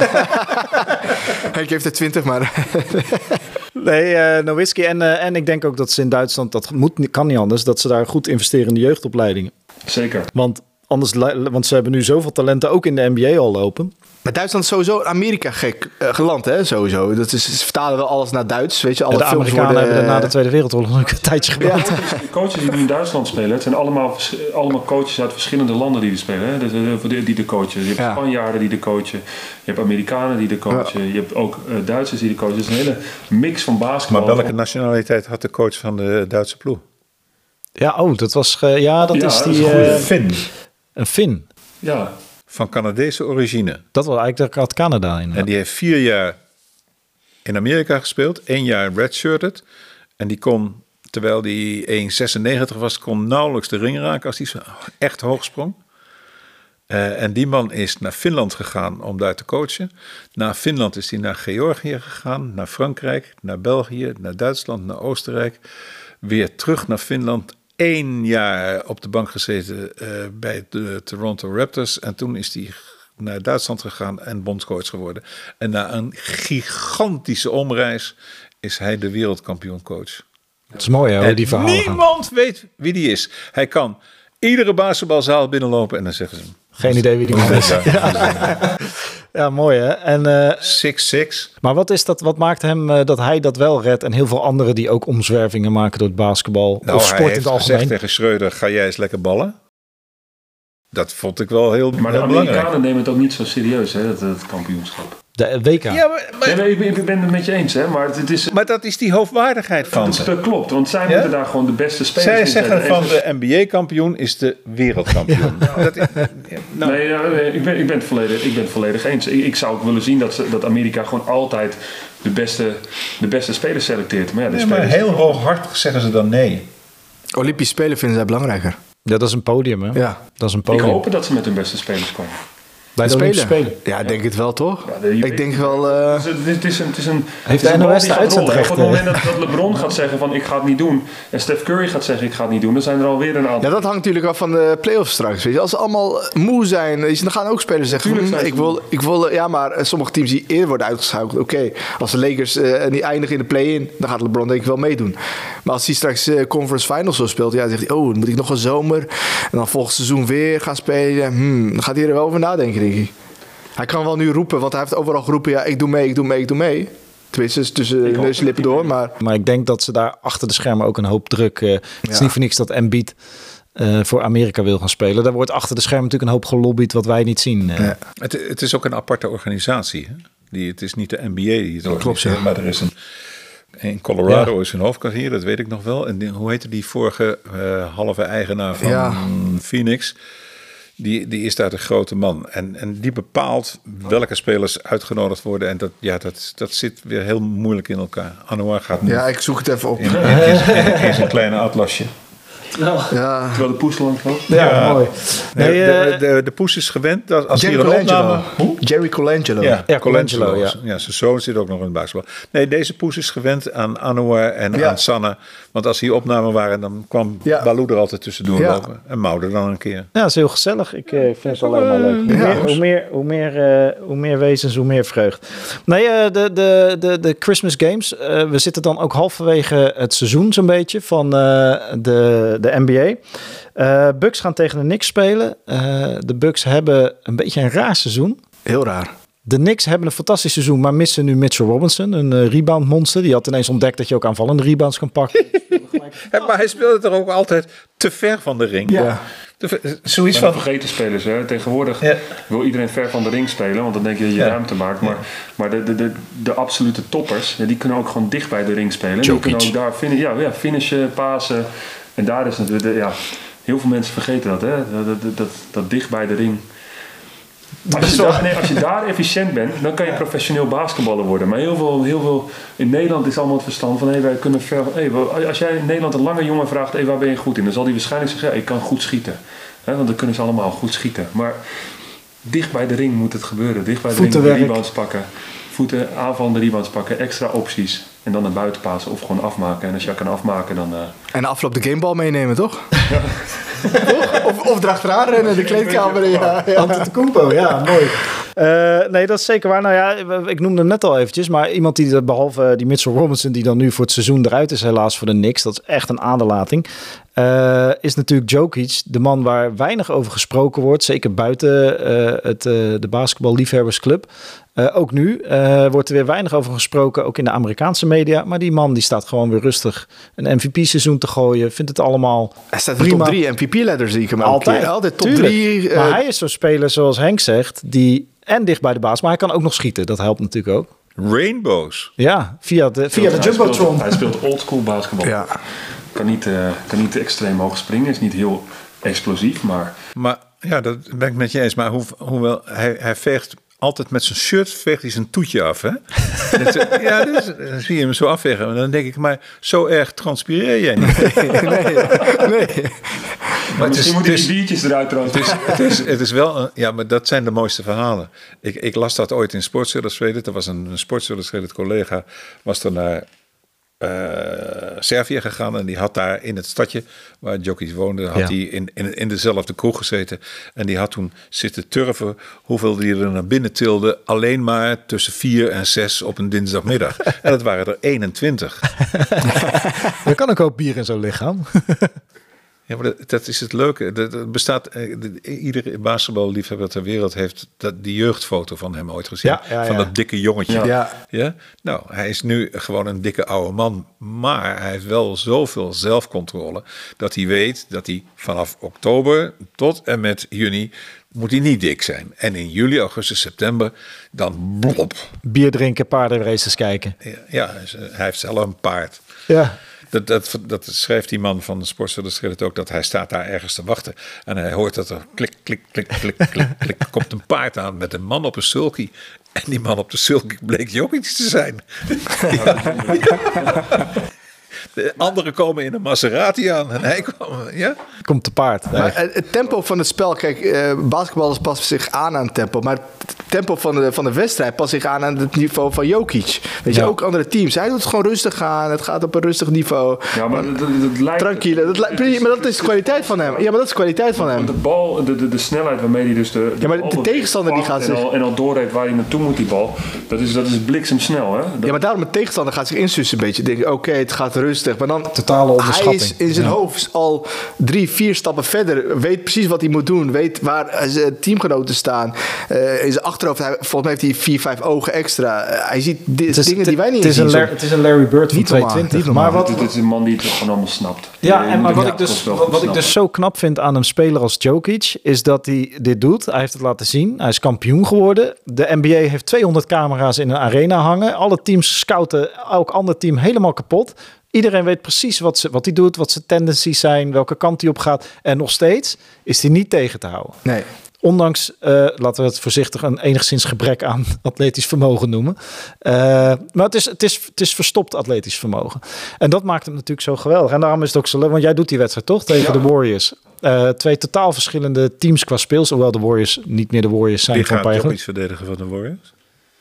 Henk heeft er twintig, maar... Nee, uh, Nowitzki. En, uh, en ik denk ook dat ze in Duitsland, dat moet, niet- kan niet anders, dat ze daar goed investeren in de jeugdopleidingen. Zeker. Want, anders, li- want ze hebben nu zoveel talenten ook in de N B A al lopen. Maar Duitsland is sowieso Amerika gek uh, geland, hè? Sowieso. Dat is, ze vertalen wel alles naar Duits, weet je. Alle Ja, de films Amerikanen worden, hebben er na de eh, Tweede Wereldoorlog ook een tijdje gebeld. De coaches die nu in Duitsland spelen, het zijn allemaal, vers- allemaal coaches uit verschillende landen die er spelen. Hè? Dus, eh, die, die de coachen. Je hebt Ja. Spanjaarden die de coachen. Je hebt Amerikanen die de coachen. Je hebt ook uh, Duitsers die de coachen. Het is een hele mix van basketbal. Maar welke nationaliteit had de coach van de Duitse ploeg? Ja, oh, dat was... ge- ja, dat Ja, is dat die... is een goeie. eh, Finn. een Fin. Ja, Van Canadese origine. Dat was eigenlijk uit Canada in. En die heeft vier jaar in Amerika gespeeld. één jaar redshirted. En die kon, terwijl die één komma zesennegentig was, kon nauwelijks de ring raken als hij zo echt hoog sprong. Uh, en die man is naar Finland gegaan om daar te coachen. Na Finland is hij naar Georgië gegaan, naar Frankrijk, naar België, naar Duitsland, naar Oostenrijk. Weer terug naar Finland. Eén jaar op de bank gezeten uh, bij de Toronto Raptors. En toen is hij naar Duitsland gegaan en bondscoach geworden. En na een gigantische omreis is hij de wereldkampioencoach. Het is mooi, hè, hoe die verhalen gaan. Niemand weet wie die is. Hij kan iedere basketbalzaal binnenlopen en dan zeggen ze hem. Geen idee wie die man is. Ja, mooi hè. En, uh, six six. maar wat is dat? Wat maakt hem uh, dat hij dat wel redt en heel veel anderen die ook omzwervingen maken door het basketbal Nou, of sport hij in heeft het algemeen? gezegd tegen Schreuder, ga jij eens lekker ballen? Dat vond ik wel heel, maar de heel belangrijk. Amerikanen nemen het ook niet zo serieus, hè, dat, dat kampioenschap. De W K. Ja, maar, maar, Nee, nee, ik, ben- ik ben het met je eens, hè, maar het, het is... maar dat is die hoofdwaardigheid van Dat, ze. dat klopt, want zij Ja? moeten daar gewoon de beste spelers Zij in zeggen zetten. van En- de N B A-kampioen is de wereldkampioen. Dat is, ja, nou, Nee, ja, nee, ik, ben, ik, ben het volledig, ik ben het volledig eens. Ik, ik zou ook willen zien dat, ze, dat Amerika gewoon altijd de beste, de beste spelers selecteert. Maar ja, de nee, maar spelers, heel hooghartig zeggen ze dan nee. Olympische Spelen vinden zij belangrijker. Ja, dat is een podium hè. Ja. Dat is een ik podium. hoop dat ze met hun beste spelers komen. Bij de Olympische Spelen. Ja, ik denk het wel, toch? Ja, de- je ik weet- denk wel... uh, Dus het, het is een, het is een, Heeft het is de een N O bal S die de gaat rollen. uitzendrechten? Op het moment dat, dat LeBron gaat zeggen van ik ga het niet doen en Steph Curry gaat zeggen ik ga het niet doen, dan zijn er alweer een aantal. Ja, dat hangt natuurlijk af van de play-offs straks. Weet je. Als ze allemaal moe zijn, weet je, dan gaan ook spelers zeggen... Tuurlijk van, zijn ik ze wil, ik wil, ja, maar eh, sommige teams die eerder worden uitgeschakeld... Oké, als de Lakers uh, niet eindigen in de play-in... dan gaat LeBron denk ik wel meedoen. Maar als hij straks uh, Conference Finals zo speelt... ja, dan zegt hij, oh, dan moet ik nog een zomer... en dan volgend seizoen weer gaan spelen. Hmm, dan gaat hij er wel over nadenken, denk ik. Hij kan wel nu roepen, want hij heeft overal geroepen... ja, ik doe mee, ik doe mee, ik doe mee. Tenminste, tussen Ik hoop neus en lippen dat hij door, maar... Maar ik denk dat ze daar achter de schermen ook een hoop druk... Uh, het is Ja. niet voor niks dat Embiid uh, voor Amerika wil gaan spelen. Daar wordt achter de schermen natuurlijk een hoop gelobbyd wat wij niet zien. Uh. Ja. Het, het is ook een aparte organisatie. Hè? Die, het is niet de N B A die het klopt, organiseert, ja. maar er is een in Colorado Ja. is hun hoofdkwartier, dat weet ik nog wel. En die, hoe heette die vorige uh, halve eigenaar van Ja. Phoenix? Die, die is daar de grote man. En, en die bepaalt welke spelers uitgenodigd worden. En dat, ja, dat, dat zit weer heel moeilijk in elkaar. Anouar gaat nu Ja, ik zoek het even op. in, in, in, in zijn kleine atlasje. Ja. Terwijl de poes langs loopt. Ja, Ja. mooi. Nee, Nee, de, eh, de, de poes is gewend dat als Jerry hier een Colangelo. opname... Hoe? Jerry Colangelo. Ja, Ja, Colangelo. Colangelo, Ja. zijn zoon zit ook nog in het basketbal. Nee, deze poes is gewend aan Anouar en Ja. aan Sanne. Want als hier opnamen waren, dan kwam Ja. Balou er altijd tussendoor Ja. lopen. En Mauder dan een keer. Ja, dat is heel gezellig. Ik eh, vind het alleen maar leuk. Hoe, Ja. meer, hoe, meer, hoe, meer, eh, hoe meer wezens, hoe meer vreugd. Nee, eh, de, de, de, de Christmas Games. eh, we zitten dan ook halverwege het seizoen zo'n beetje van eh, de, de N B A. Eh Bucks gaan tegen de Knicks spelen. Eh, de Bucks hebben een beetje een raar seizoen. Heel raar. De Knicks hebben een fantastisch seizoen, maar missen nu Mitchell Robinson, een uh, rebound monster. Die had ineens ontdekt dat je ook aanvallende rebounds kan pakken. Ja, maar hij speelde er ook altijd te ver van de ring. Ja. Te ver- zoiets Van van... vergeten spelers. Hè. Tegenwoordig Ja. wil iedereen ver van de ring spelen, want dan denk je dat je Ja. ruimte maakt. Maar, maar de, de, de, de absolute toppers, ja, die kunnen ook gewoon dicht bij de ring spelen. Die Jokic. kunnen ook daar fin- ja, ja, finishen, pasen. En daar is natuurlijk, de, ja, heel veel mensen vergeten dat, hè? Dat, dat, dat, dat dicht bij de ring. Als je, daar, nee, als je daar efficiënt bent, dan kan je professioneel basketballer worden. Maar heel veel, heel veel in Nederland is allemaal het verstand van, hey, wij kunnen ver, hey, als jij in Nederland een lange jongen vraagt, hey, waar ben je goed in? Dan zal die waarschijnlijk zeggen, ja, ik kan goed schieten. Hè, want dan kunnen ze allemaal goed schieten. Maar dicht bij de ring moet het gebeuren. Dicht bij de ring Voetenwerk. rebounds pakken. Voeten, aanvallende rebounds pakken, extra opties. En dan naar buiten pasen of gewoon afmaken. En als je dat kan afmaken, dan... Uh... En de afloop de gamebal meenemen, toch? Ja. of, of erachteraan rennen, de kleedkamer. Ja, ja. Antetokounmpo, ja, mooi. Uh, nee, dat is zeker waar. Nou ja, ik noemde hem net al eventjes. Maar iemand die, behalve die Mitchell Robinson, die dan nu voor het seizoen eruit is helaas voor de Knicks. Dat is echt een aderlating. Uh, is natuurlijk Jokic, de man waar weinig over gesproken wordt. Zeker buiten uh, het, uh, de basketballiefhebbersclub. Uh, ook nu uh, wordt er weer weinig over gesproken, ook in de Amerikaanse media. Maar die man die staat gewoon weer rustig een M V P-seizoen te gooien. Vindt het allemaal Hij staat in de top drie M V P-letter, zie ik hem altijd. Altijd top Tuurlijk. drie. Uh, maar hij is zo'n speler, zoals Henk zegt, die en dicht bij de baas, maar hij kan ook nog schieten. Dat helpt natuurlijk ook. Rainbows. Ja, via de, via de hij Jumbotron. Speelt, hij speelt oldschool basketbal. Ja. Kan niet, uh, kan niet extreem hoog springen, is niet heel explosief, maar... Maar ja, dat ben ik met je eens. Maar hoe, hoewel, hij, hij veegt altijd met zijn shirt veegt hij zijn toetje af, hè? Dat, ja, dus, dan zie je hem zo afvegen. En dan denk ik, maar zo erg transpireer jij niet. Nee, nee. nee. Maar misschien moeten die biertjes eruit trouwens. Het is, het, is, het is wel, een, ja, maar dat zijn de mooiste verhalen. Ik, ik las dat ooit in Sports Illustrated. Er was een, een Sports Illustrated collega, was er naar uh, Servië gegaan. En die had daar in het stadje waar Jokic woonde, had ja. hij in, in, in dezelfde kroeg gezeten. En die had toen zitten turven hoeveel die er naar binnen tilde. Alleen maar tussen vier en zes op een dinsdagmiddag. En dat waren er eenentwintig. Er kan ook ook bier in zo'n lichaam. Ja, maar dat, dat is het leuke. Dat, dat bestaat, iedere basketballiefhebber ter wereld heeft dat, die jeugdfoto van hem ooit gezien. Ja, ja, van ja. dat dikke jongetje. Ja. Ja. Ja? Nou, hij is nu gewoon een dikke oude man. Maar hij heeft wel zoveel zelfcontrole dat hij weet dat hij vanaf oktober tot en met juni moet hij niet dik zijn. En in juli, augustus, september dan blop. Bier drinken, paardenraces kijken. Ja, ja, hij heeft zelf een paard. Ja. Dat, dat, dat schrijft die man van de Sports Illustrated ook, dat hij staat daar ergens te wachten. En hij hoort dat er klik, klik, klik, klik, klik, klik, komt een paard aan met een man op een sulky. En die man op de sulky bleek Jokic te zijn. Ja. De anderen komen in een Maserati aan en hij kwam, ja? Komt te paard. Nee. Maar het tempo van het spel, kijk, uh, basketballers passen zich aan aan het tempo. Maar het tempo van de, van de wedstrijd past zich aan aan het niveau van Jokic. Weet je, Ja. ook andere teams. Hij doet het gewoon rustig aan. Het gaat op een rustig niveau. Ja, maar dat, dat, dat lijkt... Tranquille. Dat, li- maar dat is de kwaliteit van hem. Ja, maar dat is de kwaliteit van hem. De bal, de, de, de snelheid waarmee hij dus de... Ja, maar de bal tegenstander die gaat en zich- al, en al doorheeft waar hij naartoe moet, die bal. Dat is, dat is bliksemsnel, hè? Dat, Ja, maar daarom de tegenstander gaat zich insussen een beetje. Denken, oké, okay, het gaat rustig. Maar dan Totale onderschatting. hij is in zijn Ja. hoofd al drie, vier stappen verder. Weet precies wat hij moet doen. Weet waar zijn teamgenoten staan. Uh, in zijn achterhoofd, hij, volgens mij heeft hij vier, vijf ogen extra. Uh, hij ziet di- het is, dingen die wij niet het is zien. Een Larry, het is een Larry Bird van tweeëntwintig. Maar wat, het is een man die het gewoon allemaal snapt. Ja, Die, en maar wat, ja, ik dus, wat, wat ik dus zo knap vind aan een speler als Jokic, is dat hij dit doet. Hij heeft het laten zien. Hij is kampioen geworden. De N B A heeft tweehonderd camera's in een arena hangen. Alle teams scouten elk ander team helemaal kapot. Iedereen weet precies wat, ze, wat hij doet, wat zijn tendencies zijn, welke kant hij op gaat. En nog steeds is hij niet tegen te houden. Nee. Ondanks, uh, laten we het voorzichtig, een enigszins gebrek aan atletisch vermogen noemen. Uh, maar het is, het, is, het is verstopt atletisch vermogen. En dat maakt hem natuurlijk zo geweldig. En daarom is het ook zo leuk, want jij doet die wedstrijd toch tegen ja. de Warriors. Uh, twee totaal verschillende teams qua speels. Hoewel de Warriors niet meer de Warriors zijn. Wie gaat toch iets verdedigen van de Warriors?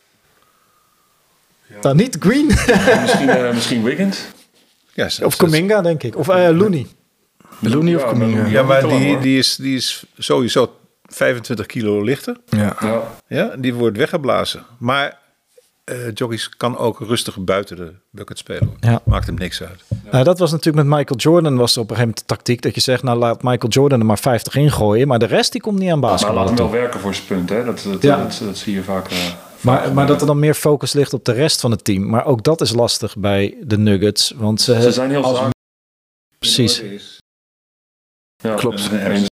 Ja. Dan niet Green. misschien, uh, misschien Wiggins. Ja, of Kuminga, denk ik. Of uh, Looney. Looney of Kuminga. Ja, maar die, die, is, die is sowieso vijfentwintig kilo lichter. Ja. Ja. Ja, die wordt weggeblazen. Maar uh, Jokic kan ook rustig buiten de bucket spelen. Ja. Maakt hem niks uit. Ja. Nou, dat was natuurlijk met Michael Jordan. Was er op een gegeven moment de tactiek dat je zegt, nou laat Michael Jordan er maar vijftig ingooien. Maar de rest die komt niet aan basketbal. Maar laat hem wel werken voor zijn punt. Hè? Dat, dat, ja. dat, dat, dat zie je vaak... Uh, Maar, maar dat er dan meer focus ligt op de rest van het team. Maar ook dat is lastig bij de Nuggets. Want ze, ze zijn heel als... zwaar. Precies. Ja, klopt.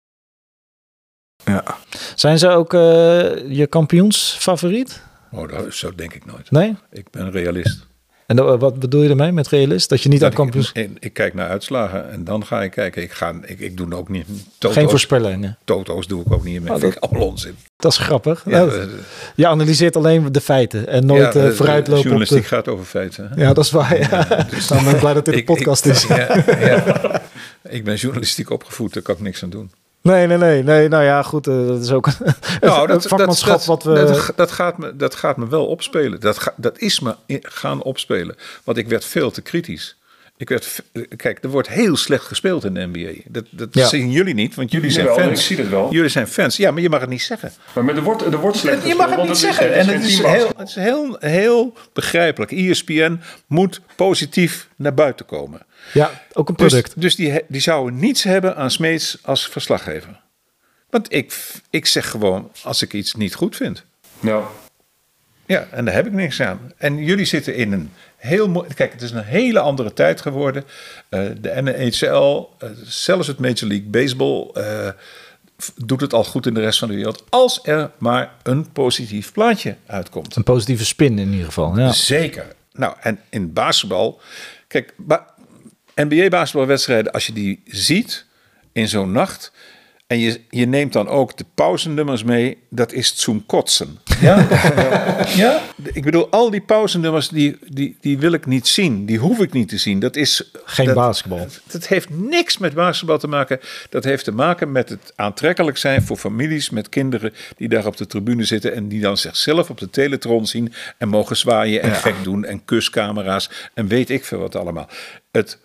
Ja. Zijn ze ook uh, je kampioensfavoriet? Oh, dat, zo denk ik nooit. Nee? Ik ben realist. En uh, wat bedoel je ermee met realist? Dat je niet dat aan kampioens... Ik, ik, ik kijk naar uitslagen en dan ga ik kijken. Ik, ga, ik, ik doe ook niet... Toto's, Geen voorspellingen? Toto's doe ik ook niet meer. Oh, vind ik allemaal onzin. Dat is grappig. Ja, nou, je analyseert alleen de feiten en nooit ja, uh, vooruitlopen. Journalistiek op de... gaat over feiten. Hè? Ja, dat is waar. Ja. Dus dan ben ik blij dat dit een podcast ik, is. Ja, ja. Ik ben journalistiek opgevoed, daar kan ik niks aan doen. Nee, nee, nee. nee nou ja, goed. Uh, dat is ook een nou, dat, vakmanschap dat, wat we... Dat, dat, gaat me, dat gaat me wel opspelen. Dat, ga, dat is me gaan opspelen. Want ik werd veel te kritisch. Ik werd, kijk, er wordt heel slecht gespeeld in de N B A. Dat, dat ja. zien jullie niet, want jullie zijn wel, fans. Ik zie het wel. Jullie zijn fans. Ja, maar je mag het niet zeggen. Maar er wordt, er wordt slecht gespeeld. Je mag het niet zeggen. Is, en het is, heel, het is heel, heel begrijpelijk. E S P N moet positief naar buiten komen. Ja, ook een product. Dus, dus die, die zouden niets hebben aan Smeets als verslaggever. Want ik, ik zeg gewoon als ik iets niet goed vind. Nou. Ja, en daar heb ik niks aan. En jullie zitten in een heel mooi... Kijk, het is een hele andere tijd geworden. Uh, de N H L, uh, zelfs het Major League Baseball... Uh, doet het al goed in de rest van de wereld. Als er maar een positief plaatje uitkomt. Een positieve spin in ieder geval. Ja. Zeker. Nou, en in basketbal... Kijk, ba- N B A basketbalwedstrijden, als je die ziet in zo'n nacht... En je, je neemt dan ook de pauzenummers mee. Dat is zum Kotzen. Ja? Ja? Ik bedoel, al die pauzenummers, die, die, die wil ik niet zien. Die hoef ik niet te zien. Dat is... Geen dat, basketbal. Dat heeft niks met basketbal te maken. Dat heeft te maken met het aantrekkelijk zijn voor families met kinderen... die daar op de tribune zitten... en die dan zichzelf op de teletron zien... en mogen zwaaien en ja. gek doen en kuscamera's... en weet ik veel wat allemaal. Het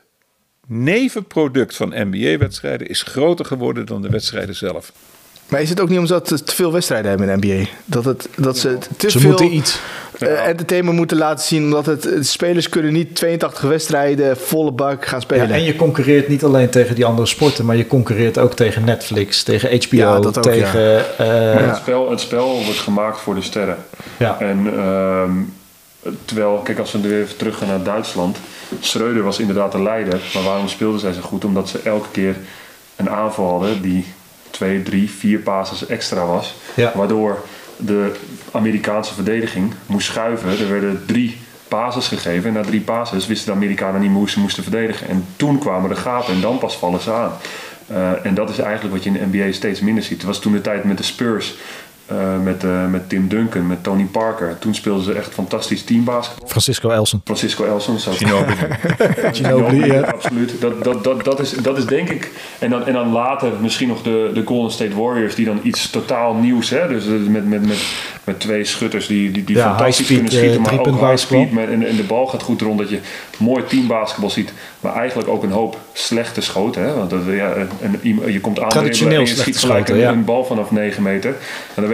nevenproduct van N B A-wedstrijden is groter geworden dan de wedstrijden zelf. Maar is het ook niet omdat ze te veel wedstrijden hebben in de N B A? Dat, het, dat ze te ze veel moeten iets. Uh, entertainment moeten laten zien. Omdat het, de spelers kunnen niet tweeëntachtig wedstrijden volle bak gaan spelen. Ja, en je concurreert niet alleen tegen die andere sporten... maar je concurreert ook tegen Netflix, tegen H B O. Ja, dat ook, tegen, ja. Uh, het, spel, het spel wordt gemaakt voor de sterren. Ja. En uh, terwijl, kijk, als we weer even terug gaan naar Duitsland... Schreuder was inderdaad de leider. Maar waarom speelden zij zo goed? Omdat ze elke keer een aanval hadden... die twee, drie, vier passes extra was. Ja. Waardoor de Amerikaanse verdediging moest schuiven. Er werden drie passes gegeven. En na drie passes wisten de Amerikanen niet hoe ze moesten verdedigen. En toen kwamen de gaten en dan pas vallen ze aan. Uh, en dat is eigenlijk wat je in de N B A steeds minder ziet. Het was toen de tijd met de Spurs... Uh, met, uh, met Tim Duncan, met Tony Parker. Toen speelden ze echt fantastisch teambasketbal. Francisco Elson. Francisco Elson. Ginobili. Ginobili, ja. Absoluut. Dat, dat, dat, dat, is, dat is denk ik... En dan, en dan later misschien nog de, de Golden State Warriors... die dan iets totaal nieuws... Hè? Dus met, met, met, met twee schutters die, die, die ja, fantastisch speed, kunnen schieten... Uh, maar ook high speed. Maar, en, en de bal gaat goed rond. Dat je mooi teambasketbal ziet... maar eigenlijk ook een hoop slechte schoten. Hè? Want dat, ja, en, en, je komt aan... Traditioneel en je schiet gelijk schoten, een, ja. een bal vanaf negen meter. En dan weet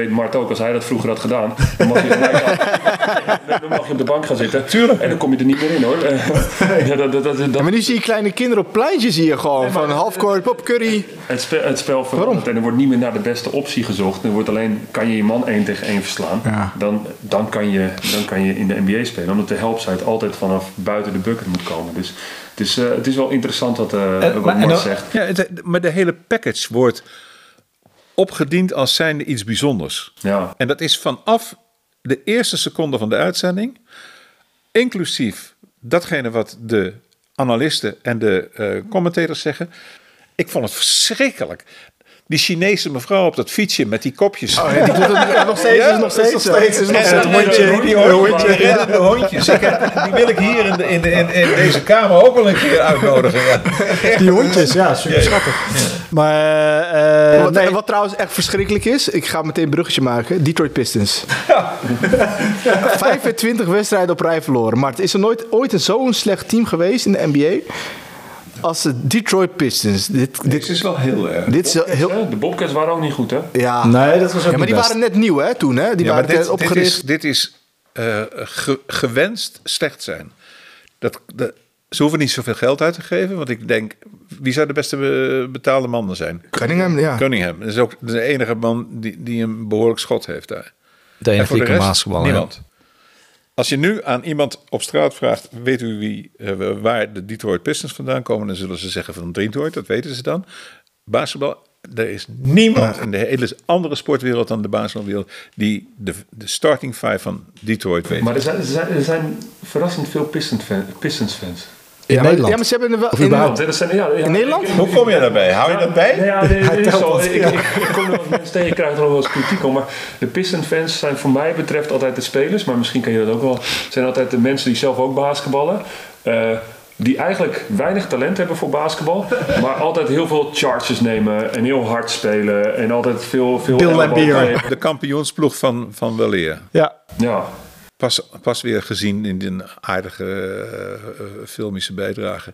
weet Mart ook, als hij dat vroeger had gedaan, dan mag je, gelijk aan, dan mag je op de bank gaan zitten. Tuurlijk. En dan kom je er niet meer in hoor. ja, dat, dat, dat, dat, Ja, maar nu zie je kleine kinderen op pleintjes hier gewoon. Nee, maar- van halfcourt, pop curry. Het spel, het spel verandert en er wordt niet meer naar de beste optie gezocht. Er wordt alleen, kan je je man één tegen één verslaan, Ja. dan, dan, kan je, dan kan je in de N B A spelen. Omdat de helpside altijd vanaf buiten de bucket moet komen. Dus het is, uh, het is wel interessant wat, uh, En- wat maar- en Mart dan- zegt. Ja, het, maar de hele package wordt opgediend als zijnde iets bijzonders. Ja. En dat is vanaf de eerste seconde van de uitzending, inclusief datgene wat de analisten en de uh, commentators zeggen. Ik vond het verschrikkelijk. Die Chinese mevrouw op dat fietsje met die kopjes. Oh, ja, die doet het nog steeds. Ja, is nog steeds. is nog steeds- is nog En steeds- dat hondje, die hondje, die reddende hondjes. Ik heb, die wil ik hier in, de, in, de, in, in deze kamer ook wel een keer uitnodigen. Ja. Die hondjes, ja, super schattig. Maar uh, Wat, nee, wat trouwens echt verschrikkelijk is, ik ga meteen een bruggetje maken. Detroit Pistons. vijfentwintig wedstrijden op rij verloren. Maar het is er nooit ooit een zo'n slecht team geweest in de N B A als de Detroit Pistons. Dit, Dit dit, is wel heel erg. dit is heel... De Bobcats waren ook niet goed, hè? Ja. nee, dat was ook Ja, maar die niet waren net nieuw hè, toen. Hè? Die Ja, waren maar net dit, dit opgericht. is, dit is uh, ge, gewenst slecht zijn. Dat, de, ze hoeven niet zoveel geld uit te geven. Want ik denk, wie zou de beste be, betaalde man zijn? Cunningham, ja. Cunningham. Dat is ook de enige man die, die een behoorlijk schot heeft daar. de En enige voor die de kan rest, basketballen. niemand. Als je nu aan iemand op straat vraagt, weet u wie, uh, waar de Detroit Pistons vandaan komen, dan zullen ze zeggen van Detroit, dat weten ze dan. Basketbal, er is niemand in de hele andere sportwereld dan de basketbalwereld die de, de starting five van Detroit weet. Maar er zijn, er zijn, er zijn verrassend veel Pistons fan- Pistons fans. In Ja, maar, Nederland. ja, maar ze hebben er wel... Of in- überhaupt? Dat zijn, ja, ja, In Nederland? ik- ik- Hoe kom je daarbij? Hou je dat bij? Nee, ja, dit Hij is telt zo. het, Ik, ja. ik, ik kom er wat mensen tegen, ik krijg er nog wel eens kritiek om. Maar de Piston-fans zijn voor mij betreft altijd de spelers. Maar misschien ken je dat ook wel. Zijn altijd de mensen die zelf ook basketballen. Uh, die eigenlijk weinig talent hebben voor basketbal. Maar altijd heel veel charges nemen. En heel hard spelen. En altijd veel... veel Bill elleboog Laimbeer. geven. De kampioensploeg van, van weleer. Ja, Ja. Pas, pas weer gezien in die aardige uh, uh, filmische bijdrage.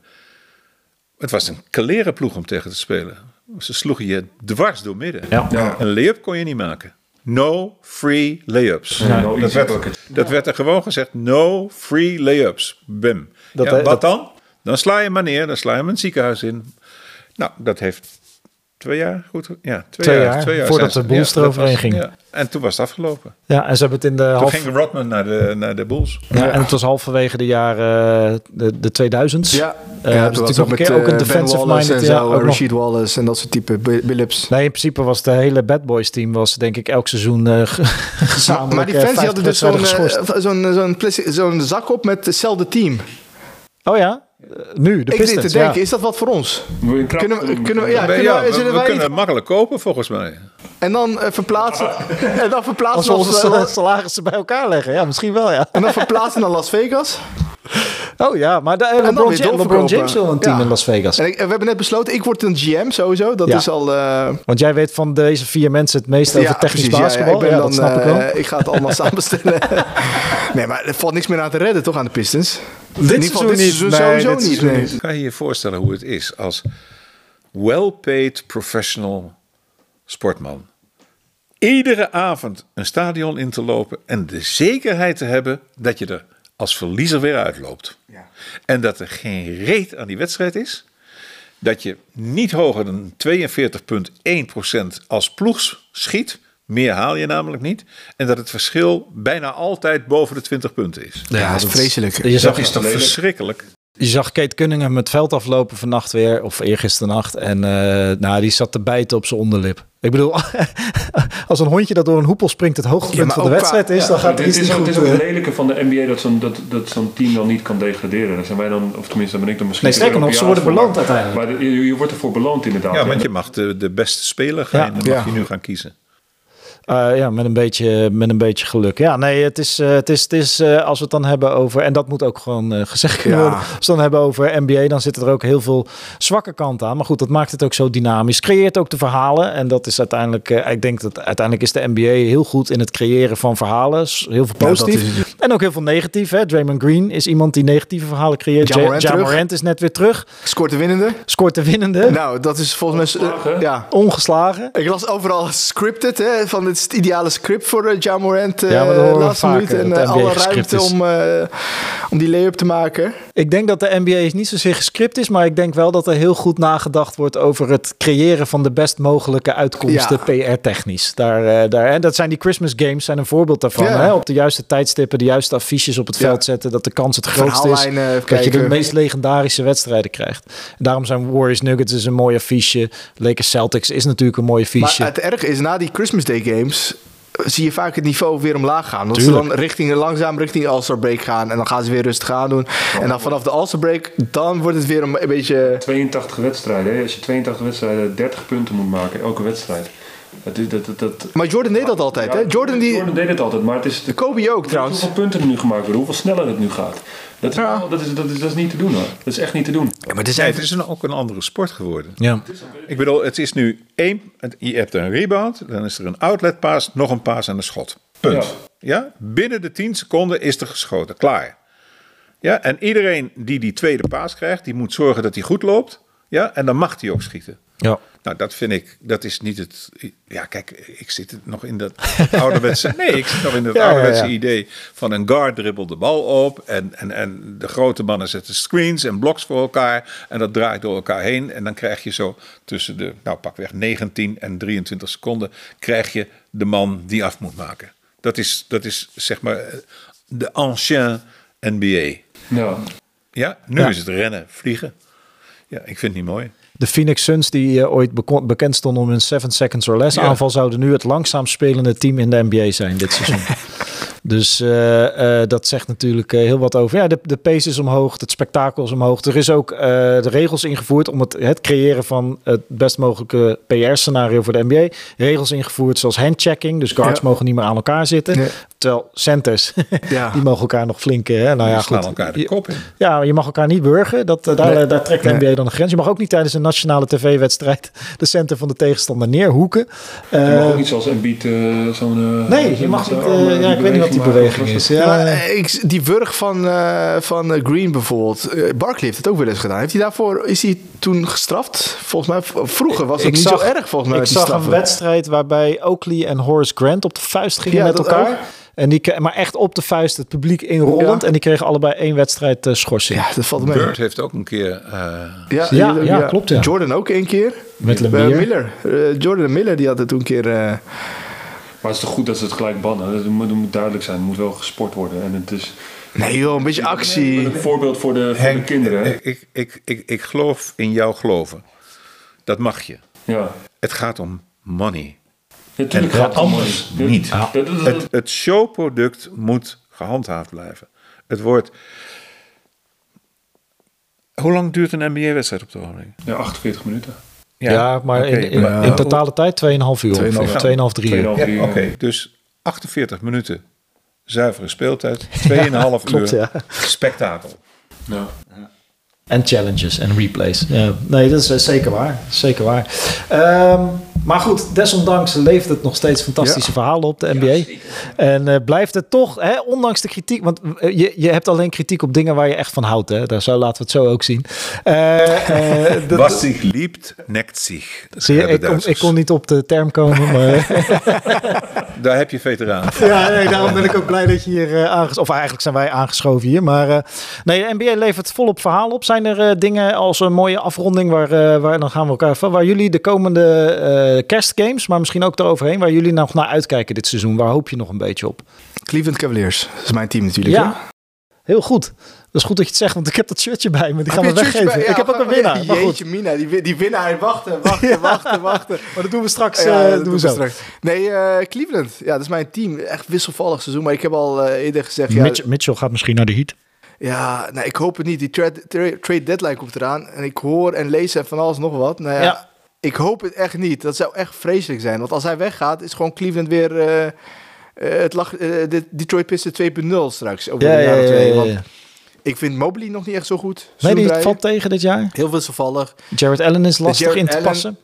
Het was een kalere ploeg om tegen te spelen. Ze sloegen je dwars door midden. ja. Ja. Een layup kon je niet maken. No free layups. Ja, no dat, easy werd, bucket. dat werd er gewoon gezegd. No free layups. Bim. Dat, Ja, eh, wat dat- dan? Dan sla je maar neer. Dan sla je hem een ziekenhuis in. Nou, dat heeft twee jaar goed. Ja, twee, Twee jaar, jaar, twee jaar voordat zijn de ze- Bulls ja, dat eroverheen was- ging. Ja. En toen was het afgelopen. ja, en ze hebben het in de Toen half... ging Rodman naar de, naar de Bulls. Ja, en het was halverwege de jaren uh, de, de tweeduizends. Ja, Uh, ja dus toen was natuurlijk het nog een keer ook een eh, Ben defensive Wallace minded. en Ja, zo, ook nog. Rasheed Wallace en dat soort type Bi- Billups. Nee, in principe was de hele Bad Boys team was denk ik elk seizoen uh, gezamenlijk. Maar die uh, fans die hadden dus zo'n vijftig wedstrijden eh, geschorst. zo'n zo'n plastic- zo'n zak op met hetzelfde team. Oh ja, Uh, nu de Ik zit Pistons. te denken, ja. is dat wat voor ons? Moet je een krap Kunnen we- doen. kunnen we- ja, Ja, kunnen wij- we, zullen we wij kunnen niet- het makkelijk kopen volgens mij. En dan eh, verplaatsen, en dan Als verplaatsen, we onze ons, sal- eh, salarissen bij elkaar leggen. Ja, misschien wel ja. en dan verplaatsen naar Las Vegas. Oh ja, maar de, uh, dan LeBron, weer James, LeBron doorverkopen. James wil een team Ja. in Las Vegas. En ik, we hebben net besloten, ik word een G M sowieso. Dat Ja. is al... eh, Want jij weet van deze vier mensen het meest over technisch precies, ja, ja. basketbal. Ik, ben Ja, dan, dat snap ik wel. eh, ik ga het allemaal samenstellen. Nee, maar er valt niks meer aan te redden toch aan de Pistons? Dit In ieder geval dit seizoen niet. seizoen Nee, sowieso dit niet. seizoen Nee. Kan je je voorstellen hoe het is als well-paid professional sportman iedere avond een stadion in te lopen en de zekerheid te hebben dat je er als verliezer weer uitloopt. Ja. En dat er geen reet aan die wedstrijd is. Dat je niet hoger dan tweeënveertig komma één procent als ploeg schiet. Meer haal je namelijk niet. En dat het verschil bijna altijd boven de twintig punten is. Ja, dat is vreselijk. Je zag, Dat is toch verschrikkelijk? je zag Kate Cunningham het veld aflopen vannacht weer, of eergisternacht. En uh, nou, die zat te bijten op zijn onderlip. Ik bedoel, als een hondje dat door een hoepel springt het hoogtepunt Ja, van maar de ook wedstrijd is, Ja, dan gaat het er iets is niet ook, goed. het is ook uh. het lelijke van de N B A dat zo'n, dat, dat zo'n team dan niet kan degraderen. Daar zijn wij dan, of tenminste, dan ben ik dan misschien... Nee, sterker nog, ze worden beloond uiteindelijk. Maar de- je, je wordt ervoor beloond inderdaad. Ja, want je mag de, de beste speler gaan. Ja. En dan Ja. mag je nu gaan kiezen. Uh, ja, met een, beetje, met een beetje geluk. Ja, nee, het is, uh, het is, het is uh, als we het dan hebben over... En dat moet ook gewoon uh, gezegd kunnen Ja. worden. Als we het dan hebben over N B A, dan zitten er ook heel veel zwakke kanten aan. Maar goed, dat maakt het ook zo dynamisch. Creëert ook de verhalen. En dat is uiteindelijk... Uh, ik denk dat uiteindelijk is de N B A heel goed in het creëren van verhalen. Heel veel positief. Ja, dat is en ook heel veel negatief. Hè? Draymond Green is iemand die negatieve verhalen creëert. Ja Morant Ja terug. Morant is net weer terug. Scoort de winnende. Scoort de winnende. Nou, dat is volgens mij... Ongeslagen. ja. Ongeslagen. Ik las overal scripted, hè, van dit is het ideale script voor uh, Ja Morant. Uh, Ja, maar dat horen we laatste vaker, minuut en dat de uh, N B A alle gescript ruimte is. om, uh, om die lay-up te maken. Ik denk dat de N B A niet zozeer gescript is, maar ik denk wel dat er heel goed nagedacht wordt over het creëren van de best mogelijke uitkomsten Ja. P R-technisch. Daar, uh, daar, en dat zijn die Christmas games, zijn een voorbeeld daarvan. Ja. Hè? Op de juiste tijdstippen, de juiste affiches op het Ja. veld zetten, dat de kans het grootst is Verhaallijnen even dat je de kijken. meest legendarische wedstrijden krijgt. En daarom zijn Warriors Nuggets is een mooi affiche. Lakers Celtics is natuurlijk een mooi affiche. Maar het erg is, na die Christmas Day games zie je vaak het niveau weer omlaag gaan. Dat ze Tuurlijk. dan richting, langzaam richting de All-Star break gaan. En dan gaan ze weer rustig aan doen. En dan vanaf de All-Star break, dan wordt het weer een, een beetje... tweeëntachtig wedstrijden. Hè? Als je tweeëntachtig wedstrijden dertig punten moet maken, elke wedstrijd. Dat, is- dat, dat, dat, Maar Jordan deed dat altijd, Ja, hè? Jordan die... Jordan deed het altijd, maar het is... De, Kobe ook, trouwens. Hoeveel punten er nu gemaakt worden, hoeveel sneller het nu gaat. Dat is, Ja. wel- dat is, dat is, dat is niet te doen hoor. Dat is echt niet te doen. Ja, maar er Nee, zijn... het is een, ook een andere sport geworden. ja. Ik bedoel, het is nu één... Je hebt een rebound, dan is er een outlet pass, nog een pass en een schot. Punt. Ja. Ja. Binnen de tien seconden is er geschoten. Klaar. Ja, en iedereen die die tweede paas krijgt, die moet zorgen dat hij goed loopt. Ja, en dan mag hij ook schieten. Ja. Nou, dat vind ik, dat is niet het... Ja, kijk, ik zit nog in dat ouderwetse... Nee, ik zit nog in dat Ja, ja, ja. ouderwetse idee van een guard dribbelt de bal op en, en, en de grote mannen zetten screens en blocks voor elkaar en dat draait door elkaar heen en dan krijg je zo tussen de, nou pakweg negentien en drieëntwintig seconden, krijg je de man die af moet maken. Dat is, dat is zeg maar de ancien N B A. Ja. Ja, nu Ja. is het rennen, vliegen. Ja, ik vind het niet mooi. De Phoenix Suns, die uh, ooit beko- bekend stonden om hun seven seconds or less Ja. aanval, zouden nu het langzaamst spelende team in de N B A zijn dit seizoen. Dus uh, uh, dat zegt natuurlijk uh, heel wat over. Ja, de, de pace is omhoog, het spektakel is omhoog. Er is ook uh, de regels ingevoerd om het, het creëren van het best mogelijke P R-scenario voor de N B A. Regels ingevoerd zoals handchecking, dus guards Ja. mogen niet meer aan elkaar zitten. Nee. Terwijl centers, Ja. die mogen elkaar nog flink... Hè? Nou ja, Die slaan goed. elkaar de Je- kop in. Ja, je mag elkaar niet burgen. Dat, uh, daar, Nee. daar trekt de N B A Nee. dan een grens. Je mag ook niet tijdens een nationale tv-wedstrijd de center van de tegenstander neerhoeken. Je Uh, mag ook niet zoals Embiid uh, zo'n... uh, nee, je mag niet... uh, ja, ik weet niet wat die beweging is. Ja, Ja, maar, eh, ik, die wurg van, uh, van uh, Green bijvoorbeeld. Uh, Barkley heeft het ook wel eens gedaan. Heeft hij daarvoor, is hij toen gestraft? Volgens mij, v- vroeger was het ik niet zag, zo erg volgens mij. Ik die zag een straffen. wedstrijd waarbij Oakley en Horace Grant op de vuist gingen Ja, met dat elkaar. ook. En die, ke- maar echt op de vuist, het publiek inrollend. Ja. En die kregen allebei één wedstrijd uh, schorsing. Ja, dat valt mee. Bird heeft ook een keer... uh, Ja, Ja, die- ja, klopt, ja. Jordan ook één keer. Met Uh, Lemire. Miller. Uh, Jordan Miller, die had het toen een keer... Uh, Maar het is toch goed dat ze het gelijk bannen. Dat moet, dat moet duidelijk zijn. Het moet wel gesport worden. En het is nee joh, een beetje actie. een voorbeeld voor de, voor de Henk, kinderen. hè? Ik, ik, ik, ik, ik geloof in jouw geloven. Dat mag je. Ja. Het gaat om money. Natuurlijk En gaat het om anders money. niet. Ja. Dat- dat- Het, het showproduct moet gehandhaafd blijven. Het wordt... Hoe lang duurt een N B A-wedstrijd op de ogenblik? Ja, achtenveertig minuten. Ja, maar oké, in, in, maar- in totale tijd tweeënhalf uur. Tweeënhalf- tweeënhalf, drie uur. tweeënhalf Ja, uur. oké. Dus achtenveertig minuten zuivere speeltijd. tweeënhalf klopt, uur ja. spektakel. Ja. En challenges en replays. Ja, nee, dat is uh, zeker waar. Zeker waar. Um, maar goed, desondanks leeft het nog steeds fantastische Ja. verhalen op de N B A. En uh, blijft het toch, hè, ondanks de kritiek... Want uh, je, je hebt alleen kritiek op dingen waar je echt van houdt. Hè? Daar zo, laten we het zo ook zien. Uh, uh, dat- Was zich liebt, nekt zich. Zie je, ik kon, ik kon niet op de term komen, maar... Daar heb je veteraan. Ja, nee, daarom ben ik ook blij dat je hier uh, aangeschoven... Of eigenlijk zijn wij aangeschoven hier. Maar uh, nee, de N B A levert volop verhaal op. Zijn er uh, dingen als een mooie afronding... waar, uh, waar dan gaan we elkaar van... waar jullie de komende uh, kerstgames... maar misschien ook eroverheen... waar jullie nog naar uitkijken dit seizoen? Waar hoop je nog een beetje op? Cleveland Cavaliers. Dat is mijn team natuurlijk. Ja, hè? heel goed. Dat is goed dat je het zegt, want ik heb dat shirtje bij me. Die gaan we Heb je het weggeven. shirtje bij- ik heb ja, ook een winnaar. Maar goed, Jeetje mina, die, wi- die winnaar. Wachten, wachten, wachten, wachten. maar dat doen we straks. Ja, uh, dat doen we zo. straks. Nee, uh, Cleveland. Ja, dat is mijn team. Echt wisselvallig seizoen. Maar ik heb al uh, eerder gezegd... Ja, Mitch, Mitchell gaat misschien naar de Heat. ja nou, ik hoop het niet. Die trade, trade, trade deadline komt eraan. En ik hoor en lees en van alles nog wat. Nou ja, Ja. ik hoop het echt niet. Dat zou echt vreselijk zijn. Want als hij weggaat, is gewoon Cleveland weer... Uh, uh, het lag, uh, de Detroit Pistons twee punt nul straks. Over Ja, de ja, jaren ja, twee. ja, Want ja. ik vind Mobley nog niet echt zo goed. Nee, die Seizoen valt tegen dit jaar. Heel wisselvallig. Jared Allen is lastig Jared in te Allen- passen.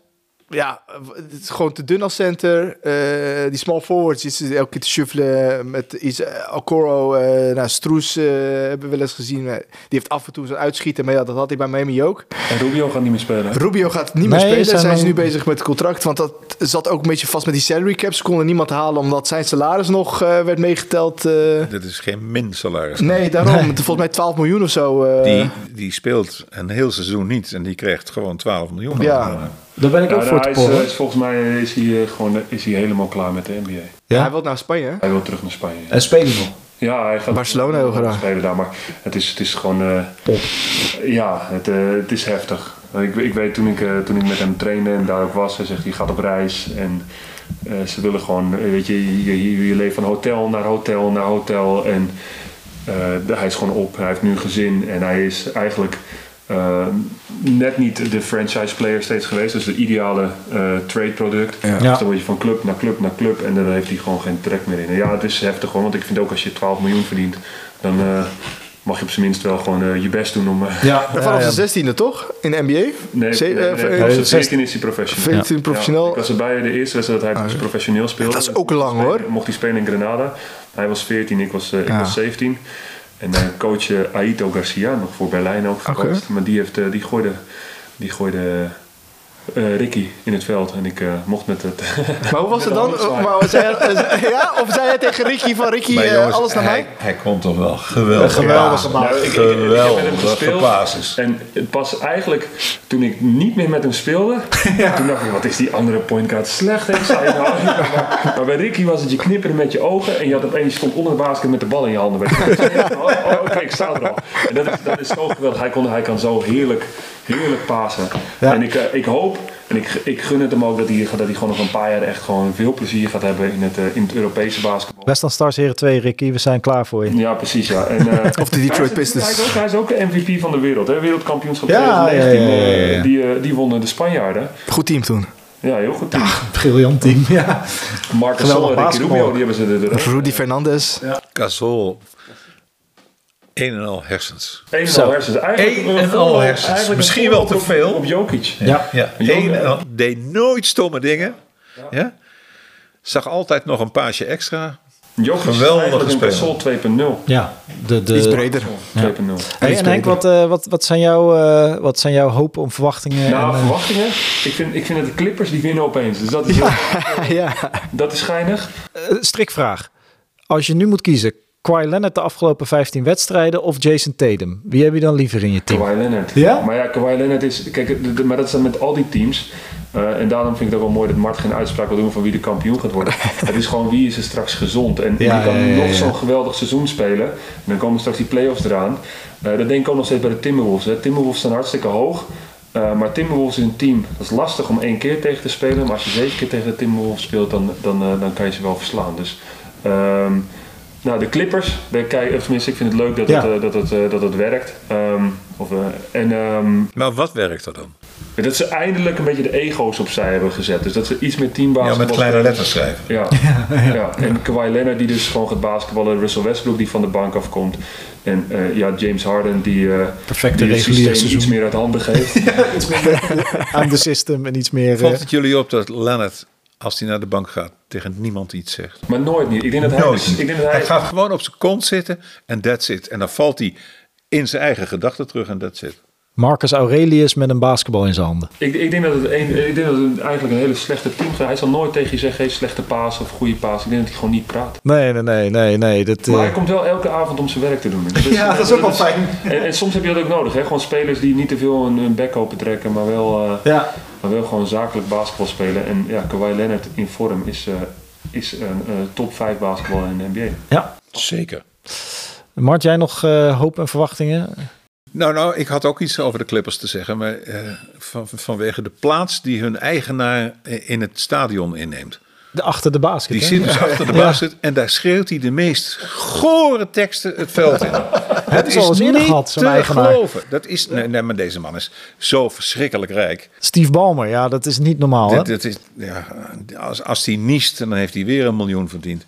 ja, het is gewoon te dun als center. Uh, die small forwards is elke keer te shuffelen met is Okoro, uh, nou, Stroes uh, hebben we wel eens gezien. Uh, die heeft af en toe zo'n uitschieten, maar ja, dat had hij bij Miami ook. En Rubio gaat niet meer spelen. Rubio gaat niet nee, meer spelen. Zijn, zijn ze man... nu bezig met het contract, want dat zat ook een beetje vast met die salary cap. Ze konden niemand halen omdat zijn salaris nog uh, werd meegeteld. Uh... Dit is geen min salaris. Nee, daarom. Nee. Volgens mij twaalf miljoen of zo. Uh... Die, die speelt een heel seizoen niet en die krijgt gewoon twaalf miljoen. Ja. Daar ben ik ook ja, voor nou, te hij is, porren. is, Volgens mij is hij, uh, gewoon, is hij helemaal klaar met de N B A. Ja? Hij wil naar Spanje, hè? Hij wil terug naar Spanje. En spelen nog. Ja, hij gaat Barcelona heel graag spelen daar, maar het is, het is gewoon... Uh, ja, het, uh, het is heftig. Ik, ik weet toen ik, uh, toen ik met hem trainde en daar ook was, hij zegt hij gaat op reis en uh, ze willen gewoon, uh, weet je, je, je, je leeft van hotel naar hotel naar hotel en uh, de, hij is gewoon op, hij heeft nu een gezin en hij is eigenlijk uh, net niet de franchise player steeds geweest, dus de ideale uh, trade product. Ja. Dus dan word je van club naar club naar club en dan heeft hij gewoon geen trek meer in. En ja, het is heftig hoor, want ik vind ook als je twaalf miljoen verdient, dan... Uh, mag je op zijn minst wel gewoon uh, je best doen om... Uh, ja, vanaf ja, ja. de zestiende toch? In de N B A? Nee, nee, nee, nee, vanaf de veertien is hij professioneel. veertien professioneel. Ja, ik was erbij de eerste wedstrijd dat hij Ah, professioneel speelde. dat is ook lang hoor. Mocht hij spelen in Granada. Hij was veertien, ik was, uh, ik ja. was zeventien. En uh, coach uh, Aito Garcia, nog voor Berlijn ook gecoacht. Okay. Maar die, heeft, uh, die gooide... Die gooide Uh, Ricky in het veld en ik uh, mocht met het... Maar hoe was het dan? Maar zei, ja? Of zei hij tegen Ricky van Ricky uh, jongens, alles naar hij, mij? Hij komt toch wel geweldig. Geweldig. Nou, ik, ik, geweldig. Ik, ik, ik heb met hem gespeeld en het pas eigenlijk toen ik niet meer met hem speelde, ja. Toen dacht ik, wat is die andere point guard slecht? Ik zei, nou, maar, maar bij Ricky was het je knipperen met je ogen en je had opeens stond onder de basket met de bal in je handen. Oh, oh, oké, okay, ik sta er al. En dat is, dat is zo geweldig. Hij, kon, hij kan zo heerlijk, heerlijk pasen. Ja. En ik, uh, ik hoop en ik, ik gun het hem ook dat hij, dat hij gewoon nog een paar jaar echt gewoon veel plezier gaat hebben in het, uh, in het Europese basketbal. Westland Stars Heren twee, Ricky, we zijn klaar voor je. Ja, precies. Ja. En, uh, of de Detroit Pistons. Hij is, ook, hij is ook de M V P van de wereld, hè? Wereldkampioenschap ja, tweeduizend negentien. Ja, ja, ja, ja. Die, uh, die wonnen de Spanjaarden. Goed team toen. Ja, heel goed team. Ja, briljant team. Ja. Marc Gasol en Ricky Rubio, die hebben ze er. Rudy Fernandez. Ja. Gasol. Een en al hersens. Een en al hersens. Eigenlijk een en al hersens. Eigenlijk Misschien wel te veel. Op Jokic. Ja. ja. Een, deed nooit stomme dingen. Ja. Ja. Zag altijd nog een paasje extra. Jokic is eigenlijk een Gasol twee punt nul. Ja. De, de, Iets breder. Ja. twee punt nul. Hey, en Henk, wat, uh, wat, wat, zijn jouw, uh, wat zijn jouw hopen om verwachtingen? Nou, en, uh... verwachtingen? Ik vind, ik vind dat de Clippers die winnen opeens. Dus dat is, ja. heel, ja. dat is schijnig. Uh, strikvraag. Als je nu moet kiezen, Kawhi Leonard de afgelopen vijftien wedstrijden of Jason Tatum? Wie heb je dan liever in je team? Kawhi Leonard. Ja? Maar ja, Kawhi Leonard is... Kijk, de, de, maar dat is dan met al die teams. Uh, en daarom vind ik het ook wel mooi dat Mart geen uitspraak wil doen van wie de kampioen gaat worden. Het is gewoon wie is er straks gezond. En ja, die kan ja, ja, ja. nog zo'n geweldig seizoen spelen. En dan komen straks die play-offs eraan. Uh, dat denk ik ook nog steeds bij de Timberwolves. Hè. Timberwolves staan hartstikke hoog. Uh, maar Timberwolves is een team. Dat is lastig om één keer tegen te spelen. Maar als je zeven keer tegen de Timberwolves speelt, dan, dan, uh, dan kan je ze wel verslaan. Dus... Um, Nou, de Clippers, de, kijk, tenminste, ik vind het leuk dat, ja. het, uh, dat, het, uh, dat het werkt. Um, of, uh, en, um, maar wat werkt er dan? Dat ze eindelijk een beetje de ego's opzij hebben gezet. Dus dat ze iets meer teambasketbal... Ja, met kleine letters schrijven. Ja. Ja, ja. ja. En Kawhi Leonard die dus gewoon gaat basketballen. Russell Westbrook die van de bank afkomt. En uh, ja, James Harden die, uh, Perfecte die het systeem seizoen. Iets meer uit handen geeft. Ja, iets meer aan de system en iets meer... Valt het jullie op dat Leonard... als hij naar de bank gaat, tegen niemand iets zegt. Maar nooit niet. Ik denk dat hij, nooit ik denk dat hij... hij gaat gewoon op zijn kont zitten en that's it. En dan valt hij in zijn eigen gedachten terug en that's it. Marcus Aurelius met een basketbal in zijn handen. Ik, ik denk dat het, een, ik denk dat het eigenlijk een hele slechte team is. Hij zal nooit tegen je zeggen, hey, slechte paas of goede paas. Ik denk dat hij gewoon niet praat. Nee, nee, nee, nee. nee dat, maar uh... hij komt wel elke avond om zijn werk te doen. Dus, ja, dat is ook wel dus, fijn. En, en soms heb je dat ook nodig. Hè? Gewoon spelers die niet te veel een, een bek open trekken, maar wel, uh, ja. maar wel gewoon zakelijk basketbal spelen. En ja, Kawhi Leonard in vorm is, uh, is een uh, top vijf basketbal in de N B A. Ja, zeker. Mart, jij nog uh, hoop en verwachtingen? Nou, nou, ik had ook iets over de Clippers te zeggen, maar uh, van, vanwege de plaats die hun eigenaar in het stadion inneemt. De, achter de basket. Die hè? zit dus achter de basket ja. en daar schreeuwt hij de meest gore teksten het veld in. Het is al eens eerder gehad, zo'n eigenaar. Geloven. Dat is, nee, nee, maar deze man is zo verschrikkelijk rijk. Steve Ballmer, ja, dat is niet normaal. Dit, hè? dit is, ja, als, als hij niest, dan heeft hij weer een miljoen verdiend.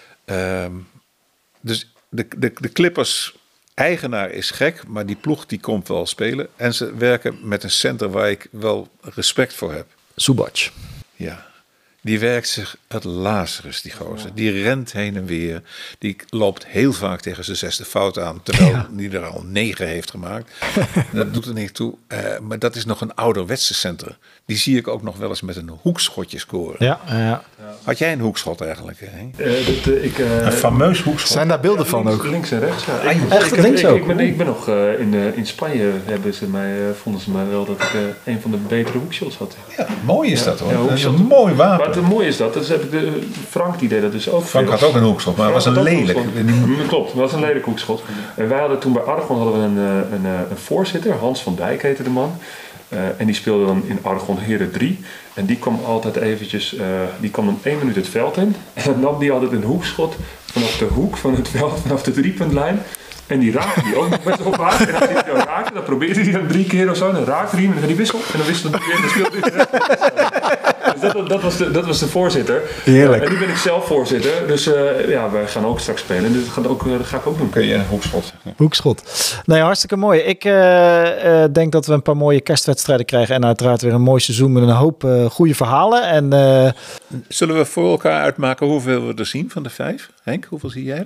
Um, dus de, de, de Clippers... eigenaar is gek, maar die ploeg die komt wel spelen. En ze werken met een center waar ik wel respect voor heb. Subac. Ja. Die werkt zich het Lazarus, die gozer. Die rent heen en weer. Die loopt heel vaak tegen zijn zesde fout aan. Terwijl Ja. die er al negen heeft gemaakt. Dat doet er niet toe. Uh, maar dat is nog een ouderwetse center. Die zie ik ook nog wel eens met een hoekschotje scoren. Ja, ja. Had jij een hoekschot eigenlijk? Hè? Uh, dit, uh, ik, uh, Een fameus hoekschot. Zijn daar beelden ja, van links, ook? links en rechts. Ja. Ah, Ik, echt, ik, heb- links ik, ook? ik, ben, ik ben nog uh, in, uh, in Spanje hebben ze mij, uh, vonden ze mij wel dat ik uh, een van de betere hoekshots had. Ja, mooi is dat hoor. Ja, dat is hoekschot. een mooi wapen. Maar het mooie is dat, dus heb ik de, Frank die deed dat dus ook. Frank veel. had ook een hoekschot, maar het was een Frank had ook lelijk. een hoekschot. Mm, Klopt, het was een lelijk hoekschot. En wij hadden toen bij Argon hadden we een, uh, een, uh, een voorzitter, Hans van Dijk heette de man. Uh, en die speelde dan in Argon Heren drie. En die kwam altijd eventjes, uh, die kwam dan één minuut het veld in. En dan nam die altijd een hoekschot vanaf de hoek van het veld, vanaf de driepuntlijn. En die raakte die ook nog best wel vaak. En als hij die dan raakte, dan probeerde hij dan drie keer of zo. En dan raakte hij hem en dan zei hij wissel. En dan wisselde hij weer en dan speelde hij weer. Dus dat, dat, was de, dat was de voorzitter. Heerlijk. Uh, en nu ben ik zelf voorzitter. Dus uh, ja, wij gaan ook straks spelen. Dus dat, gaat ook, uh, dat ga ik ook doen. Kun je een hoekschot? Hoekschot. Nee, hartstikke mooi. Ik uh, uh, denk dat we een paar mooie kerstwedstrijden krijgen. En uiteraard weer een mooi seizoen met een hoop uh, goede verhalen. En, uh, Zullen we voor elkaar uitmaken hoeveel we er zien van de vijf? Henk, hoeveel zie jij?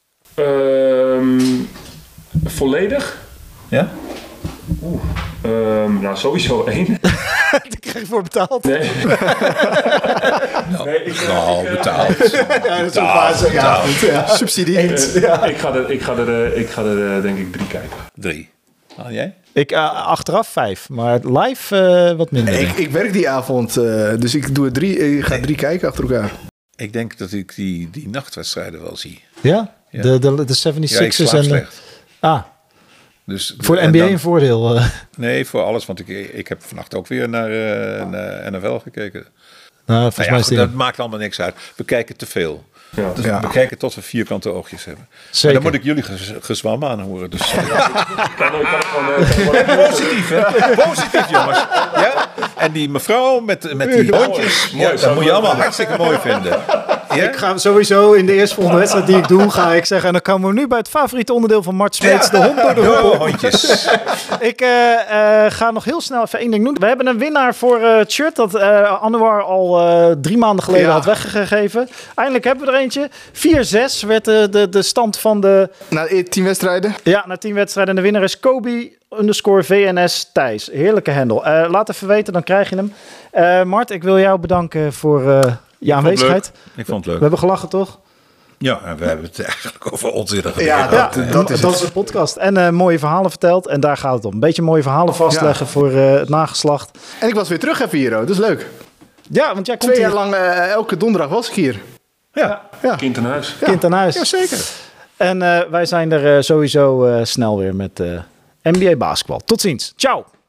Um, volledig? Ja? Oeh. Um, nou, sowieso één. Daar krijg je voor betaald. Nee. Nou, nee ik, uh, nou ik, uh, betaald. Ja, dat is ook waar. zo- Ja, goed, ja. Subsidie. uh, Ja. ik ga er, ik ga er, uh, ik ga er uh, denk ik drie kijken. Drie. Haal jij? Ik uh, achteraf vijf, maar live uh, wat minder. Ik, ik werk die avond, uh, dus ik doe er drie, ik ga drie kijken achter elkaar. Ik denk dat ik die, die nachtwedstrijden wel zie. Ja? Ja. De, de, de Ja, ik zevenenzeventigers slaap en... uh, slecht. ah, Dus, voor de en N B A dan- een voordeel. uh. Nee, voor alles. Want ik, ik heb vannacht ook weer naar, uh, naar N F L gekeken. Nou, volgens Nou mij ja, is goed, die... dat maakt allemaal niks uit. We kijken te veel. Ja. Dus Ja. we kijken tot we vierkante oogjes hebben. Zeker. Maar dan moet ik jullie gez- gezwam aanhoren. Dus. Ik kan, ik kan het gewoon, uh, gewoon- Positief, hè? Positief, jongens. Ja? En die mevrouw met, met die hondjes, mooi, ja, zo dat moet je mooi. allemaal hartstikke mooi vinden. Ja? Ik ga sowieso in de eerstvolgende wedstrijd die ik doe, ga ik zeggen... En dan komen we nu bij het favoriete onderdeel van Mart Smeets, de hond door de hoek. Oh, hondjes. Ik uh, uh, ga nog heel snel even één ding doen. We hebben een winnaar voor uh, het shirt dat uh, Anouar al uh, drie maanden geleden Ja. had weggegeven. Eindelijk hebben we er eentje. vier zes werd de, de, de stand van de... Na e- tien wedstrijden. Ja, na tien wedstrijden. En de winnaar is Kobe underscore V N S Thijs. Heerlijke hendel. Uh, laat even weten, dan krijg je hem. Uh, Mart, ik wil jou bedanken voor uh, je aanwezigheid. Ik vond het We leuk. hebben gelachen, toch? Ja, en we hebben het eigenlijk over onzinnige Ja, dingen. dat- Ja, dat is het. de podcast. En uh, mooie verhalen verteld. En daar gaat het om. Een beetje mooie verhalen vastleggen voor uh, het nageslacht. En ik was weer terug even hier, oh. Dat is leuk. Ja, want jij komt Twee hier jaar lang, uh, elke donderdag was ik hier. Ja. Ja, kind aan huis. kind aan huis. ja zeker. En uh, wij zijn er uh, sowieso uh, snel weer met uh, N B A basketbal. Tot ziens. Ciao.